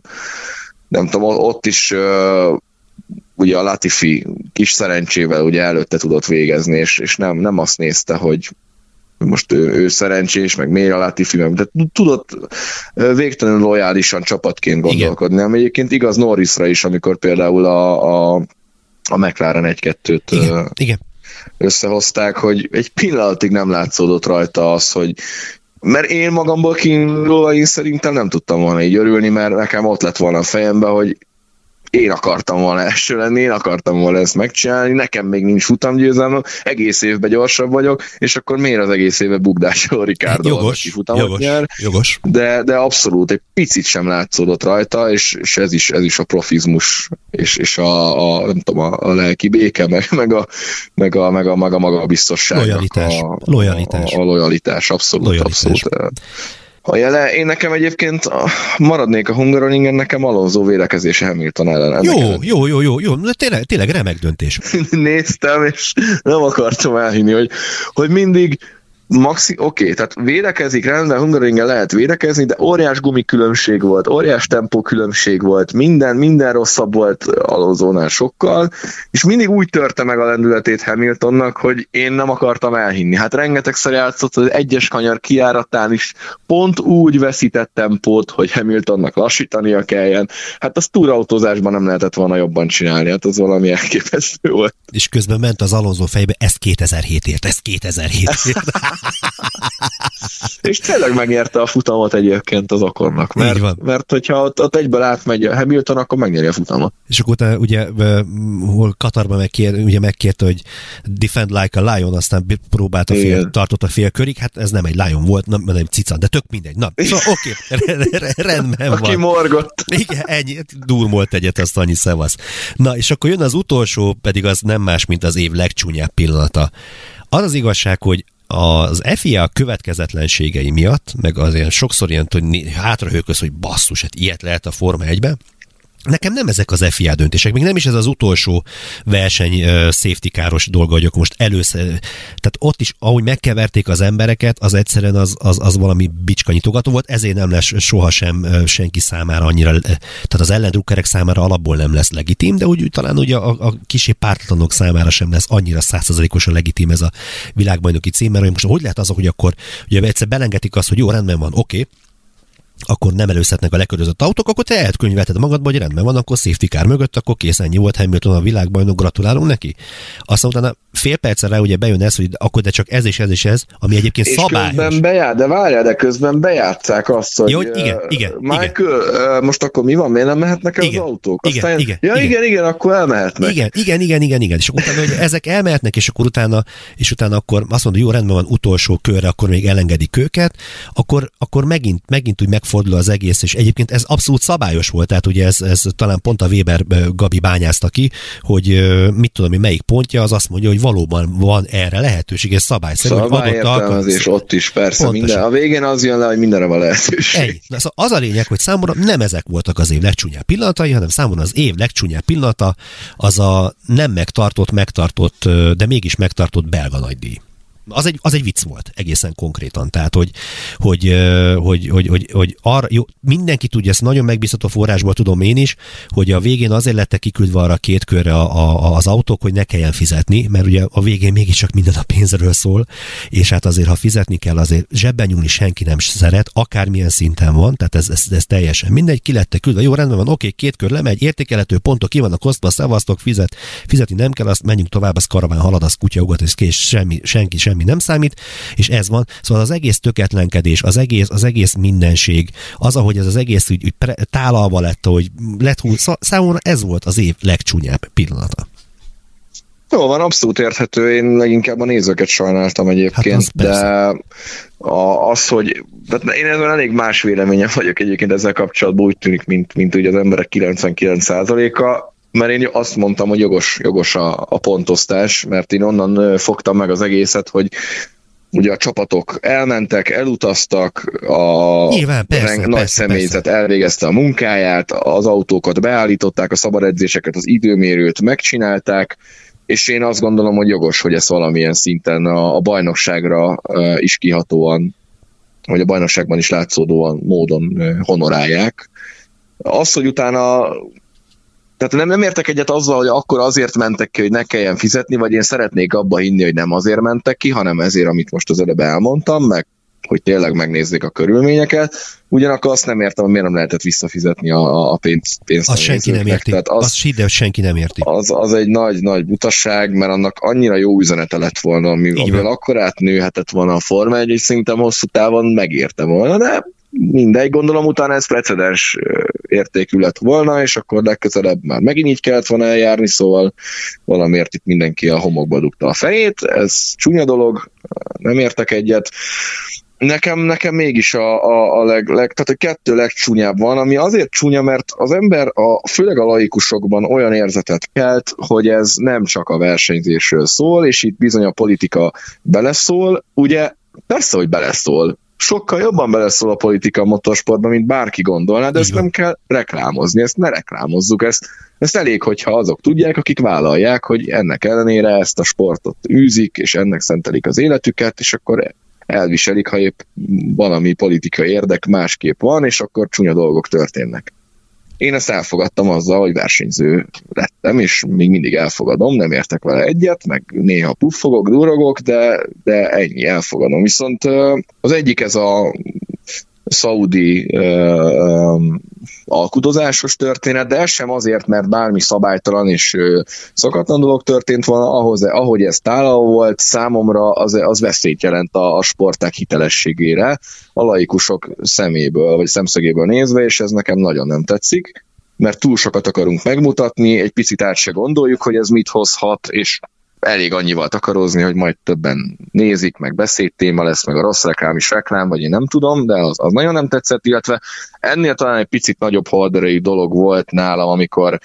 nem tudom, ott is uh, ugye a Latifi kis szerencsével ugye előtte tudott végezni, és, és nem, nem azt nézte, hogy most ő, ő szerencsés, meg miért a Latifi, meg, de tudott végtelenül lojálisan csapatként gondolkodni. Igen. Ami egyébként igaz Norrisra is, amikor például a, a, a McLaren egy-kettőt Igen. Uh, Igen. összehozták, hogy egy pillanatig nem látszódott rajta az, hogy mert én magamból kiindulva én szerintem nem tudtam volna így örülni, mert nekem ott lett volna a fejemben, hogy én akartam volna első lenni, én akartam volna ezt megcsinálni, nekem még nincs futamgyőzelmem, egész évben gyorsabb vagyok, és akkor miért az egész évben bukdásol Ricardo jogos, az, aki futamot jogos, nyer. Jogos. De, de abszolút egy picit sem látszódott rajta, és, és ez, is, ez is a profizmus, és, és a, a, nem tudom, a, a lelki béke, meg, meg, a, meg, a, meg a maga maga biztosságnak. Lojalitás. A, lojalitás. A, a lojalitás, abszolút, lojalitás. abszolút. A jele, én nekem egyébként maradnék a Hungaroringen, nekem Alonso védekezése Hamilton ellen. Jó, jó, jó, jó, jó, de tényleg, tényleg remek döntés. Néztem, és nem akartam elhinni, hogy, hogy mindig maxi, oké, okay, tehát védekezik, rendben, Hungaroringen lehet védekezni, de óriás gumikülönbség volt, óriás tempókülönbség volt, minden, minden rosszabb volt Alonsónál sokkal, és mindig úgy törte meg a lendületét Hamiltonnak, hogy én nem akartam elhinni. Hát rengetegszer játszott az egyes kanyar kijáratán is, pont úgy veszített tempót, hogy Hamiltonnak lassítania kelljen. Hát az túrautózásban nem lehetett volna jobban csinálni, hát az valami elképesztő volt. És közben ment az Alonso fejbe, ez kétezer-hétért, ez kétezer-hétért. És tényleg megnyerte a futamot egyébként az Oconnak, mert, mert hogyha ott, ott egyből átmegy a Hamilton, akkor megnyeri a futamot. És akkor utána ugye hol Katarban megkér, ugye megkérte, hogy defend like a lion, aztán próbálta fél, tartotta fél körig, hát ez nem egy lion volt, nem, nem egy cica, de tök mindegy. Na, szóval oké, okay, rendben van. Aki morgott. Igen, ennyi, durmolt egyet, azt annyi szevasz. Na, és akkor jön az utolsó, pedig az nem más, mint az év legcsúnyább pillanata. Az az igazság, hogy az ef i á következetlenségei miatt, meg azért sokszor ilyen, hogy hátrahőköz, hogy basszus, hát ilyet lehet a Forma egyben, nekem nem ezek az ef i á döntések, még nem is ez az utolsó verseny uh, safety káros dolga, hogy akkor most először, tehát ott is, ahogy megkeverték az embereket, az egyszerűen az, az, az valami bicskanyitogató volt, ezért nem lesz sohasem uh, senki számára annyira, uh, tehát az ellendrukkerek számára alapból nem lesz legitim, de úgy talán ugye a, a kisé pártatlanok számára sem lesz annyira százszerzalékosan legitim ez a világbajnoki cím, mert most hogy lehet az, hogy akkor ugye egyszer belengetik azt, hogy jó, rendben van, oké, okay, akkor nem előzhetnek a lekörözött autók, akkor te elkönyvelted magadba, hogy rendben van, akkor safety car mögött, akkor kész, ennyi volt, Hamilton a világbajnok, gratulálunk neki. Aztán utána fél percre rá ugye bejön ez, hogy akkor de csak ez és ez és ez, ami egyébként és szabályos. És közben bejár, de várjál, de közben bejátszák azt, hogy, jó, hogy igen, igen, Michael, igen. most akkor mi van, miért nem mehetnek el igen, az autók? Igen, Aztán, igen, ja, igen, igen, igen, akkor elmehetnek. Igen, igen, igen, igen, igen. És utána, hogy ezek elmehetnek, és akkor utána, és utána akkor azt mondod, jó, rendben van, utolsó körre, akkor még elengedik őket, akkor, akkor megint, megint úgy megfordul az egész, és egyébként ez abszolút szabályos volt, tehát ugye ez, ez talán pont a Weber Gabi bányázta ki, hogy mit tudom én, melyik pontja, az azt mondja, hogy valóban van erre lehetőség, ez szabályszerű. Szabályértelmezés ott is, persze, pontosan. Minden. A végén az jön le, hogy mindenre van lehetőség. Ennyi. Na, szóval az a lényeg, hogy számomra nem ezek voltak az év legcsúnyább pillanatai, hanem számomra az év legcsúnyább pillanata az a nem megtartott, megtartott, de mégis megtartott belga nagydíj. Az egy, az egy vicc volt, egészen konkrétan. Tehát, hogy, hogy, hogy, hogy, hogy, hogy arra, jó, mindenki tudja, ezt nagyon megbízható forrásból tudom én is, hogy a végén azért lettek kiküldve arra két körre a, a, az autók, hogy ne kelljen fizetni, mert ugye a végén mégiscsak minden a pénzről szól, és hát azért, ha fizetni kell, azért zsebben nyúlni senki nem szeret, akármilyen szinten van, tehát ez, ez, ez teljesen mindegy, ki lettek küldve, jó, rendben van, oké, két kör lemegy, értékelhető pontok ki vannak osztva, szevasztok, fizet, fizetni nem kell, azt menjünk tovább, az karaván halad, az kutya ugat, és kész, semmi, senki, semmi nem számít, és ez van. Szóval az egész tökéletlenkedés, az egész, az egész mindenség, az, ahogy ez az egész úgy, úgy tálalva lett, hogy lett húz, számomra ez volt az év legcsúnyább pillanata. Jó, van, abszolút érthető, én leginkább a nézőket sajnáltam egyébként, hát az de a, az, hogy tehát én ezzel elég más véleményem vagyok egyébként ezzel kapcsolatban, úgy tűnik, mint, mint ugye az emberek kilencvenkilenc százaléka, mert én azt mondtam, hogy jogos, jogos a, a pontosztás, mert én onnan fogtam meg az egészet, hogy ugye a csapatok elmentek, elutaztak, a Nyilván, persze, reng, persze, nagy persze, személyzet persze. elvégezte a munkáját, az autókat beállították, a szabad edzéseket, az időmérőt megcsinálták, és én azt gondolom, hogy jogos, hogy ezt valamilyen szinten a, a bajnokságra uh, is kihatóan, vagy a bajnokságban is látszódóan módon uh, honorálják. Az, hogy utána tehát nem, nem értek egyet azzal, hogy akkor azért mentek ki, hogy ne kelljen fizetni, vagy én szeretnék abba hinni, hogy nem azért mentek ki, hanem ezért, amit most az előbb elmondtam, meg hogy tényleg megnézzék a körülményeket. Ugyanakkor azt nem értem, hogy miért nem lehetett visszafizetni a, a pénzt. pénzt azt senki nem érti. Tehát az, az, de senki nem érti. Az, az egy nagy, nagy butaság, mert annak annyira jó üzenete lett volna, amivel akkor átnőhetett volna a Forma egy, és szerintem hosszú távon megérte volna, de mindegy, gondolom utána ez precedens értékű lett volna, és akkor legközelebb már megint így kellett volna eljárni, szóval valamiért itt mindenki a homokba dugta a fejét, ez csúnya dolog, nem értek egyet. Nekem, nekem mégis a, a, a leg, leg, tehát a kettő legcsúnyább van, ami azért csúnya, mert az ember, a, főleg a laikusokban olyan érzetet kelt, hogy ez nem csak a versenyzésről szól, és itt bizony a politika beleszól, ugye persze, hogy beleszól, sokkal jobban beleszól a politika a motorsportban, mint bárki gondolná, de ezt nem kell reklámozni, ezt ne reklámozzuk, ezt, ezt elég, hogyha azok tudják, akik vállalják, hogy ennek ellenére ezt a sportot űzik, és ennek szentelik az életüket, és akkor elviselik, ha épp valami politikai érdek másképp van, és akkor csúnya dolgok történnek. Én ezt elfogadtam azzal, hogy versenyző lettem, és még mindig elfogadom, nem értek vele egyet, meg néha puffogok, durogok, de, de ennyi, elfogadom. Viszont az egyik ez a szaudi uh, alkudozásos történet, de ez sem azért, mert bármi szabálytalan és uh, szokatlan dolog történt volna, ahhoz, ahogy ez tálalva volt, számomra az, az veszélyt jelent a, a sporták hitelességére, a laikusok szeméből, vagy szemszögéből nézve, és ez nekem nagyon nem tetszik, mert túl sokat akarunk megmutatni, egy picit át se gondoljuk, hogy ez mit hozhat, és elég annyival takarozni, hogy majd többen nézik, meg beszédtéma lesz, meg a rossz reklám is reklám, vagy én nem tudom, de az, az nagyon nem tetszett, illetve ennél talán egy picit nagyobb horderejű dolog volt nálam, amikor,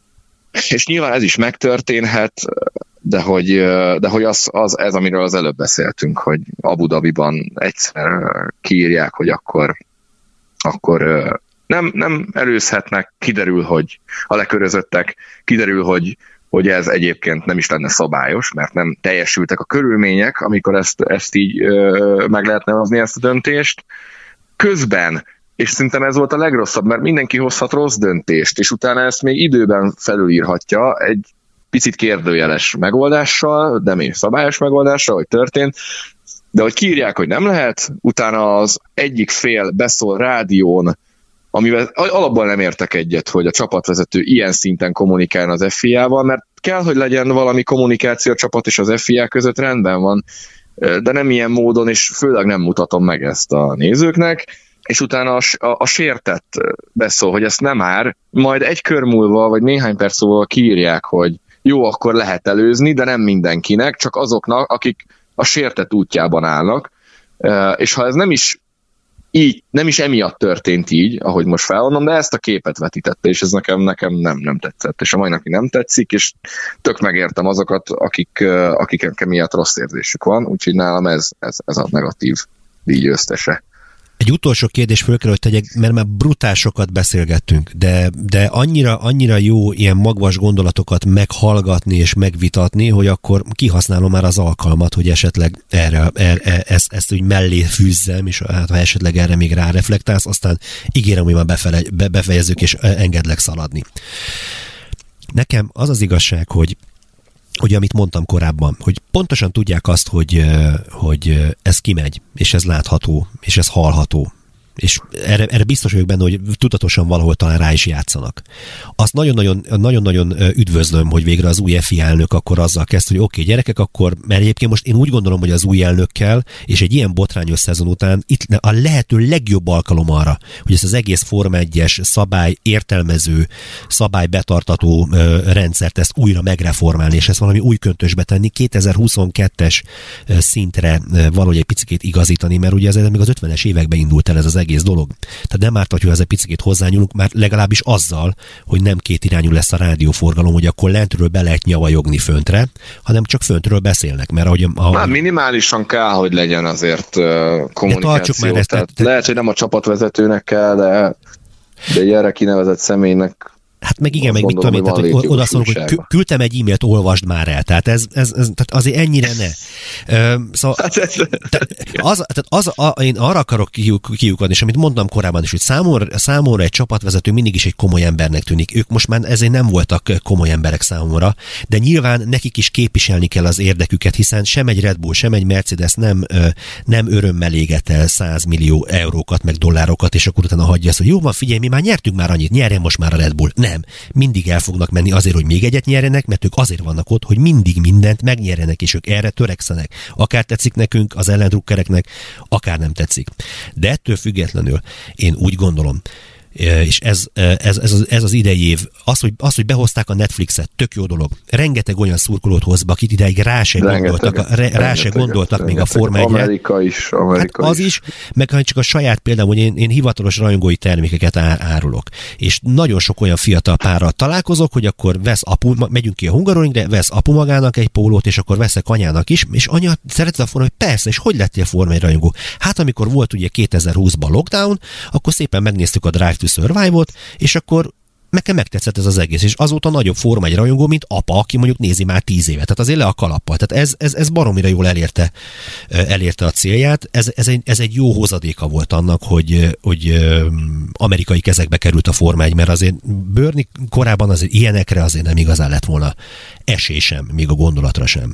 és nyilván ez is megtörténhet, de hogy, de hogy az, az ez, amiről az előbb beszéltünk, hogy Abu Dhabiban egyszer kiírják, hogy akkor, akkor nem, nem előzhetnek, kiderül, hogy a lekörözöttek, kiderül, hogy hogy ez egyébként nem is lenne szabályos, mert nem teljesültek a körülmények, amikor ezt, ezt így ö, meg lehetne hozni ezt a döntést. Közben, és szerintem ez volt a legrosszabb, mert mindenki hozhat rossz döntést, és utána ezt még időben felülírhatja egy picit kérdőjeles megoldással, de még szabályos megoldással, hogy történt, de hogy kiírják, hogy nem lehet, utána az egyik fél beszól rádión, amivel alapból nem értek egyet, hogy a csapatvezető ilyen szinten kommunikálna az ef i á-val, mert kell, hogy legyen valami kommunikáció a csapat és az ef i á között, rendben van, de nem ilyen módon, és főleg nem mutatom meg ezt a nézőknek, és utána a, a, a sértett beszól, hogy ezt nem ár, majd egy kör múlva, vagy néhány perc múlva kiírják, hogy jó, akkor lehet előzni, de nem mindenkinek, csak azoknak, akik a sértett útjában állnak, és ha ez nem is így, nem is emiatt történt így, ahogy most felmondom, de ezt a képet vetítette, és ez nekem, nekem nem, nem tetszett, és a mai napig nem tetszik, és tök megértem azokat, akik, akik miatt rossz érzésük van, úgyhogy nálam ez, ez, ez a negatív díj győztese. Egy utolsó kérdés föl kell, hogy tegyek, mert már brutál sokat beszélgettünk, de, de annyira, annyira jó ilyen magvas gondolatokat meghallgatni és megvitatni, hogy akkor kihasználom már az alkalmat, hogy esetleg erre, erre ezt, ezt úgy mellé fűzzem, és hát, ha esetleg erre még ráreflektálsz, aztán ígérem, hogy már befele, be, befejezzük, és engedlek szaladni. Nekem az az igazság, hogy hogy amit mondtam korábban, hogy pontosan tudják azt, hogy, hogy ez kimegy, és ez látható, és ez hallható. És erre, erre biztos vagyok benne, hogy tudatosan valahol talán rá is játszanak. Azt nagyon-nagyon, nagyon-nagyon üdvözlöm, hogy végre az új ef i elnök akkor azzal kezd, hogy oké, okay, gyerekek, akkor, mert egyébként most én úgy gondolom, hogy az új elnökkel, és egy ilyen botrányos szezon után itt a lehető legjobb alkalom arra, hogy ezt az egész Forma egyes szabály értelmező, szabály betartató ö, rendszert ezt újra megreformálni, és ezt valami új köntösbe tenni, kétezer-huszonkettes szintre valahogy egy picit igazítani, mert ugye ez még az ötvenes években indult el ez az egész dolog. Tehát nem árt, hogy ez egy picit hozzányúlunk, már legalábbis azzal, hogy nem két irányú lesz a rádióforgalom, hogy akkor lentről be lehet nyavajogni föntre, hanem csak föntről beszélnek, mert ahogy... ahogy... Hát minimálisan kell, hogy legyen azért uh, kommunikáció. Már ezt, tehát te... Lehet, hogy nem a csapatvezetőnek kell, de, de egy erre kinevezett személynek. Hát meg igen, meg gondolom, mit tudom én, tehát, hogy oda szólok, hogy küldtem egy e-mailt, olvasd már el. Tehát ez, ez, ez tehát azért ennyire ne. Ö, szóval, hát ez... tehát az, tehát az a, én arra akarok kiukadni, és amit mondtam korábban is, hogy számomra, számomra egy csapatvezető mindig is egy komoly embernek tűnik. Ők most már ezért nem voltak komoly emberek számomra, de nyilván nekik is képviselni kell az érdeküket, hiszen sem egy Red Bull, sem egy Mercedes nem, nem örömmel éget el száz millió eurókat, meg dollárokat, és akkor utána hagyja ezt, hogy jó van, figyelj, mi már nyertünk már annyit, nyerjen most már a Red Bull. Nem. Mindig el fognak menni azért, hogy még egyet nyerjenek, mert ők azért vannak ott, hogy mindig mindent megnyerjenek, és ők erre törekszenek. Akár tetszik nekünk, az ellendrukkereknek, akár nem tetszik. De ettől függetlenül én úgy gondolom, és ez, ez, ez, az, ez az idei év, az hogy, az, hogy behozták a Netflixet, tök jó dolog. Rengeteg olyan szurkolót hoz be, akit ideig rá se rengeteg, gondoltak, rá, rá se gondoltak rengeteg, még a Forma egyre. Amerika is, Amerika hát az is. is, meg csak a saját példám, hogy én, én hivatalos rajongói termékeket árulok. És nagyon sok olyan fiatal párral találkozok, hogy akkor vesz apu, megyünk ki a Hungaroringre, vesz apu magának egy pólót, és akkor veszek anyának is, és anya szeretett a Forma, hogy persze, és hogy lettél Forma egy rajongó? Hát amikor volt ugye kétezer-húszban lockdown, akkor szépen megnéztük a Drive to Survive-ot, és akkor nekem megtetszett ez az egész, és azóta nagyobb Forma egy rajongó, mint apa, aki mondjuk nézi már tíz évet. Tehát azért le a kalappal. Tehát ez, ez, ez baromira jól elérte, elérte a célját. Ez, ez, egy, ez egy jó hozadéka volt annak, hogy, hogy amerikai kezekbe került a Forma egy, mert azért Bernie korábban azért ilyenekre azért nem igazán lett volna esély sem, még a gondolatra sem.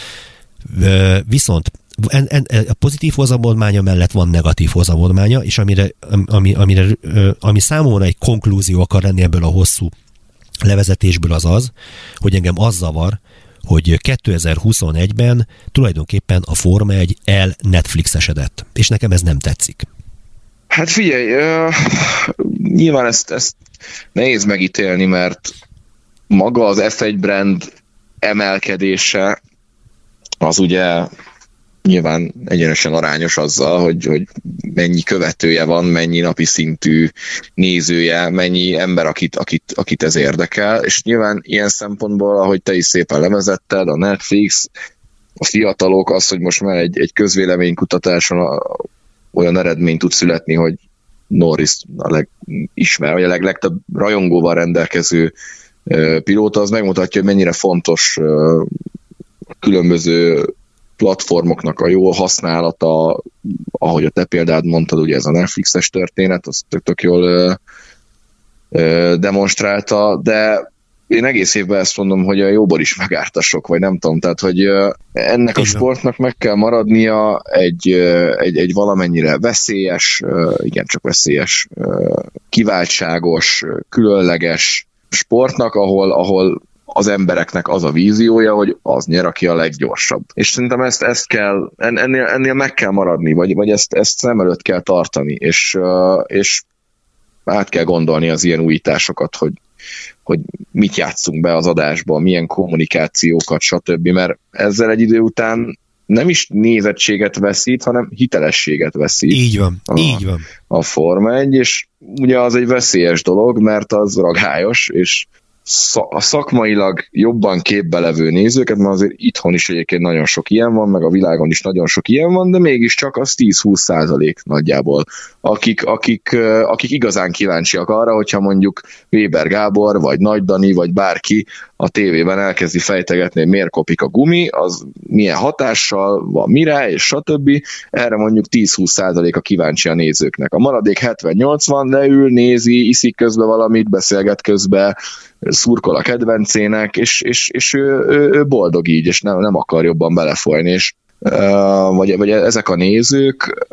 Viszont En, en, a pozitív hozamodmánya mellett van negatív hozamodmánya, és amire, ami, amire, ami számomra egy konklúzió akar lenni ebből a hosszú levezetésből az az, hogy engem az zavar, hogy kétezer-huszonegyben tulajdonképpen a Forma egy el Netflixesedett, és nekem ez nem tetszik. Hát figyelj, uh, nyilván ezt, ezt nehéz megítélni, mert maga az ef egy brand emelkedése az ugye nyilván egyenesen arányos azzal, hogy, hogy mennyi követője van, mennyi napi szintű nézője, mennyi ember, akit, akit, akit ez érdekel, és nyilván ilyen szempontból, ahogy te is szépen levezetted, a Netflix, a fiatalok, az, hogy most már egy, egy közvéleménykutatáson a, olyan eredmény tud születni, hogy Norris a legismer, vagy a leg, legtöbb rajongóval rendelkező uh, pilóta, az megmutatja, hogy mennyire fontos uh, különböző platformoknak a jó használata, ahogy a te példád mondtad, ugye ez a Netflixes történet, azt tök, tök jól ö, ö, demonstrálta, de én egész évben ezt mondom, hogy a jóból is megártasok, vagy nem tudom, tehát, hogy ö, ennek a sportnak meg kell maradnia egy, ö, egy, egy valamennyire veszélyes, ö, igen, csak veszélyes, ö, kiváltságos, különleges sportnak, ahol, ahol az embereknek az a víziója, hogy az nyer, aki a leggyorsabb. És szerintem ezt, ezt kell, ennél, ennél meg kell maradni, vagy, vagy ezt, ezt szem előtt kell tartani, és, és át kell gondolni az ilyen újításokat, hogy, hogy mit játszunk be az adásba, milyen kommunikációkat, stb. Mert ezzel egy idő után nem is nézettséget veszít, hanem hitelességet veszít. Így van, a, így van. A Forma egy, és ugye az egy veszélyes dolog, mert az ragályos, és a szakmailag jobban képbe levő nézőket, mert azért itthon is egyébként nagyon sok ilyen van, meg a világon is nagyon sok ilyen van, de mégiscsak az tíz-húsz százalék nagyjából, akik, akik, akik igazán kíváncsiak arra, hogyha mondjuk Weber Gábor, vagy Nagy Dani, vagy bárki a tévében elkezdi fejtegetni, hogy miért kopik a gumi, az milyen hatással van mire, és stb. Erre mondjuk tíz-húsz százalék a kíváncsi a nézőknek. A maradék hetven-nyolcvan leül, nézi, iszik közben valamit, beszélget közben, szurkol a kedvencének, és, és, és ő, ő, ő boldog így, és nem, nem akar jobban belefolyni, és uh, vagy, vagy ezek a nézők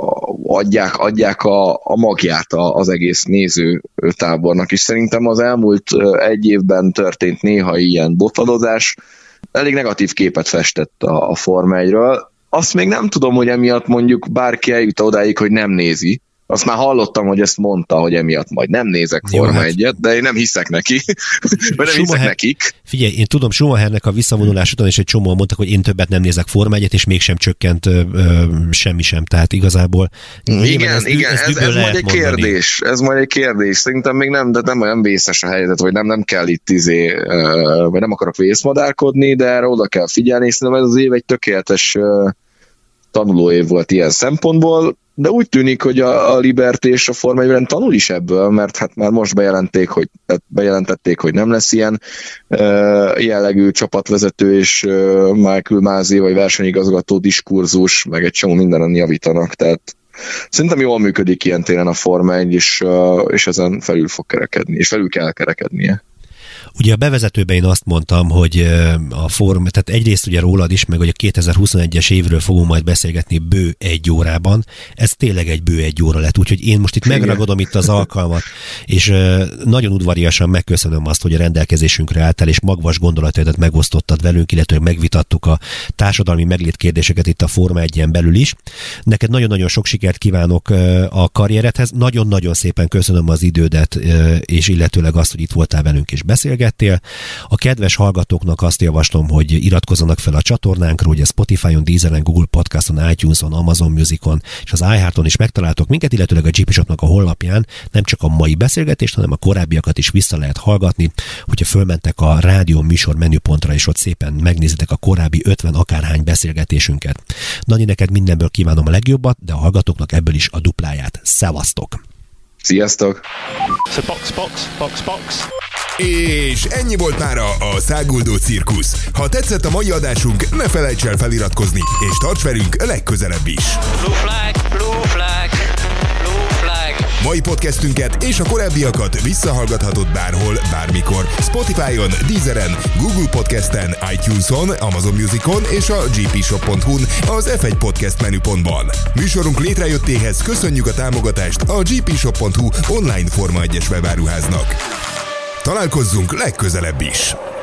adják, adják a, a magját az egész nézőtábornak, és szerintem az elmúlt egy évben történt néha ilyen botladozás, elég negatív képet festett a, a Forma egyről. Azt még nem tudom, hogy emiatt mondjuk bárki eljut odáig, hogy nem nézi. Azt már hallottam, hogy ezt mondta, hogy emiatt majd nem nézek Forma egyet, de én nem hiszek neki. Vagy nem hiszek nekik. Figyelj, én tudom, Schumachernek a visszavonulás után is egy csomóan mondtak, hogy én többet nem nézek Forma egyet, és mégsem csökkent ö, ö, semmi sem. Tehát igazából... Igen, ez, igen, ez, ez, ez majd egy mondani. kérdés. Ez majd egy kérdés. Szerintem még nem, de nem olyan vészes a helyzet, vagy nem, nem kell itt izé, ö, vagy nem akarok vészmadárkodni, de erre oda kell figyelni, szerintem ez az év egy tökéletes ö, tanulóév volt ilyen szempontból, de úgy tűnik, hogy a, a Liberty és a Forma egyben tanul is ebből, mert hát már most bejelenték, hogy, bejelentették, hogy nem lesz ilyen uh, jellegű csapatvezető és uh, Michael Masi vagy versenyigazgató diskurzus, meg egy csomó mindenen javítanak, tehát szerintem jól működik ilyen téren a Forma egy, és, uh, és ezen felül fog kerekedni, és felül kell kerekednie. Ugye a bevezetőben én azt mondtam, hogy a form, tehát egyrészt ugye rólad is, meg hogy a kétezer-huszonegyes évről fogunk majd beszélgetni bő egy órában. Ez tényleg egy bő egy óra lett, úgyhogy én most itt igen. megragadom itt az alkalmat, és nagyon udvariasan megköszönöm azt, hogy a rendelkezésünkre álltál, és magvas gondolataidat megosztottad velünk, illetve megvitattuk a társadalmi meglétkérdéseket itt a Forma egyen belül is. Neked nagyon-nagyon sok sikert kívánok a karrieredhez. Nagyon-nagyon szépen köszönöm az idődet, és illetőleg azt, hogy itt voltál velünk és beszélgettél. A kedves hallgatóknak azt javaslom, hogy iratkozzanak fel a csatornánkra, ugye Spotify-on, Deezeren, Google Podcaston, iTunes-on, Amazon Music-on és az iHeart-on is megtaláltok minket, illetőleg a gé pé Shopnak a honlapján nem csak a mai beszélgetést, hanem a korábbiakat is vissza lehet hallgatni. Hogyha fölmentek a rádió műsor menüpontra, és ott szépen megnézitek a korábbi ötven akárhány beszélgetésünket. Dani, neked mindenből kívánom a legjobbat, de a hallgatóknak ebből is a dupláját. Szevasztok! Sziasztok! So box, box, box, box. És ennyi volt mára a Száguldó Cirkusz. Ha tetszett a mai adásunk, ne felejts el feliratkozni, és tarts velünk legközelebb is. Blue flag, blue flag, blue flag. Mai podcastünket és a korábbiakat visszahallgathatod bárhol, bármikor. Spotify-on, Deezeren, Google Podcasten, iTunes-on, Amazon Musicon és a gé pé shop pont hu-n az ef egy Podcast menüpontban. Műsorunk létrejöttéhez köszönjük a támogatást a gé pé shop pont hu online Forma egyes webáruháznak. Találkozzunk legközelebb is!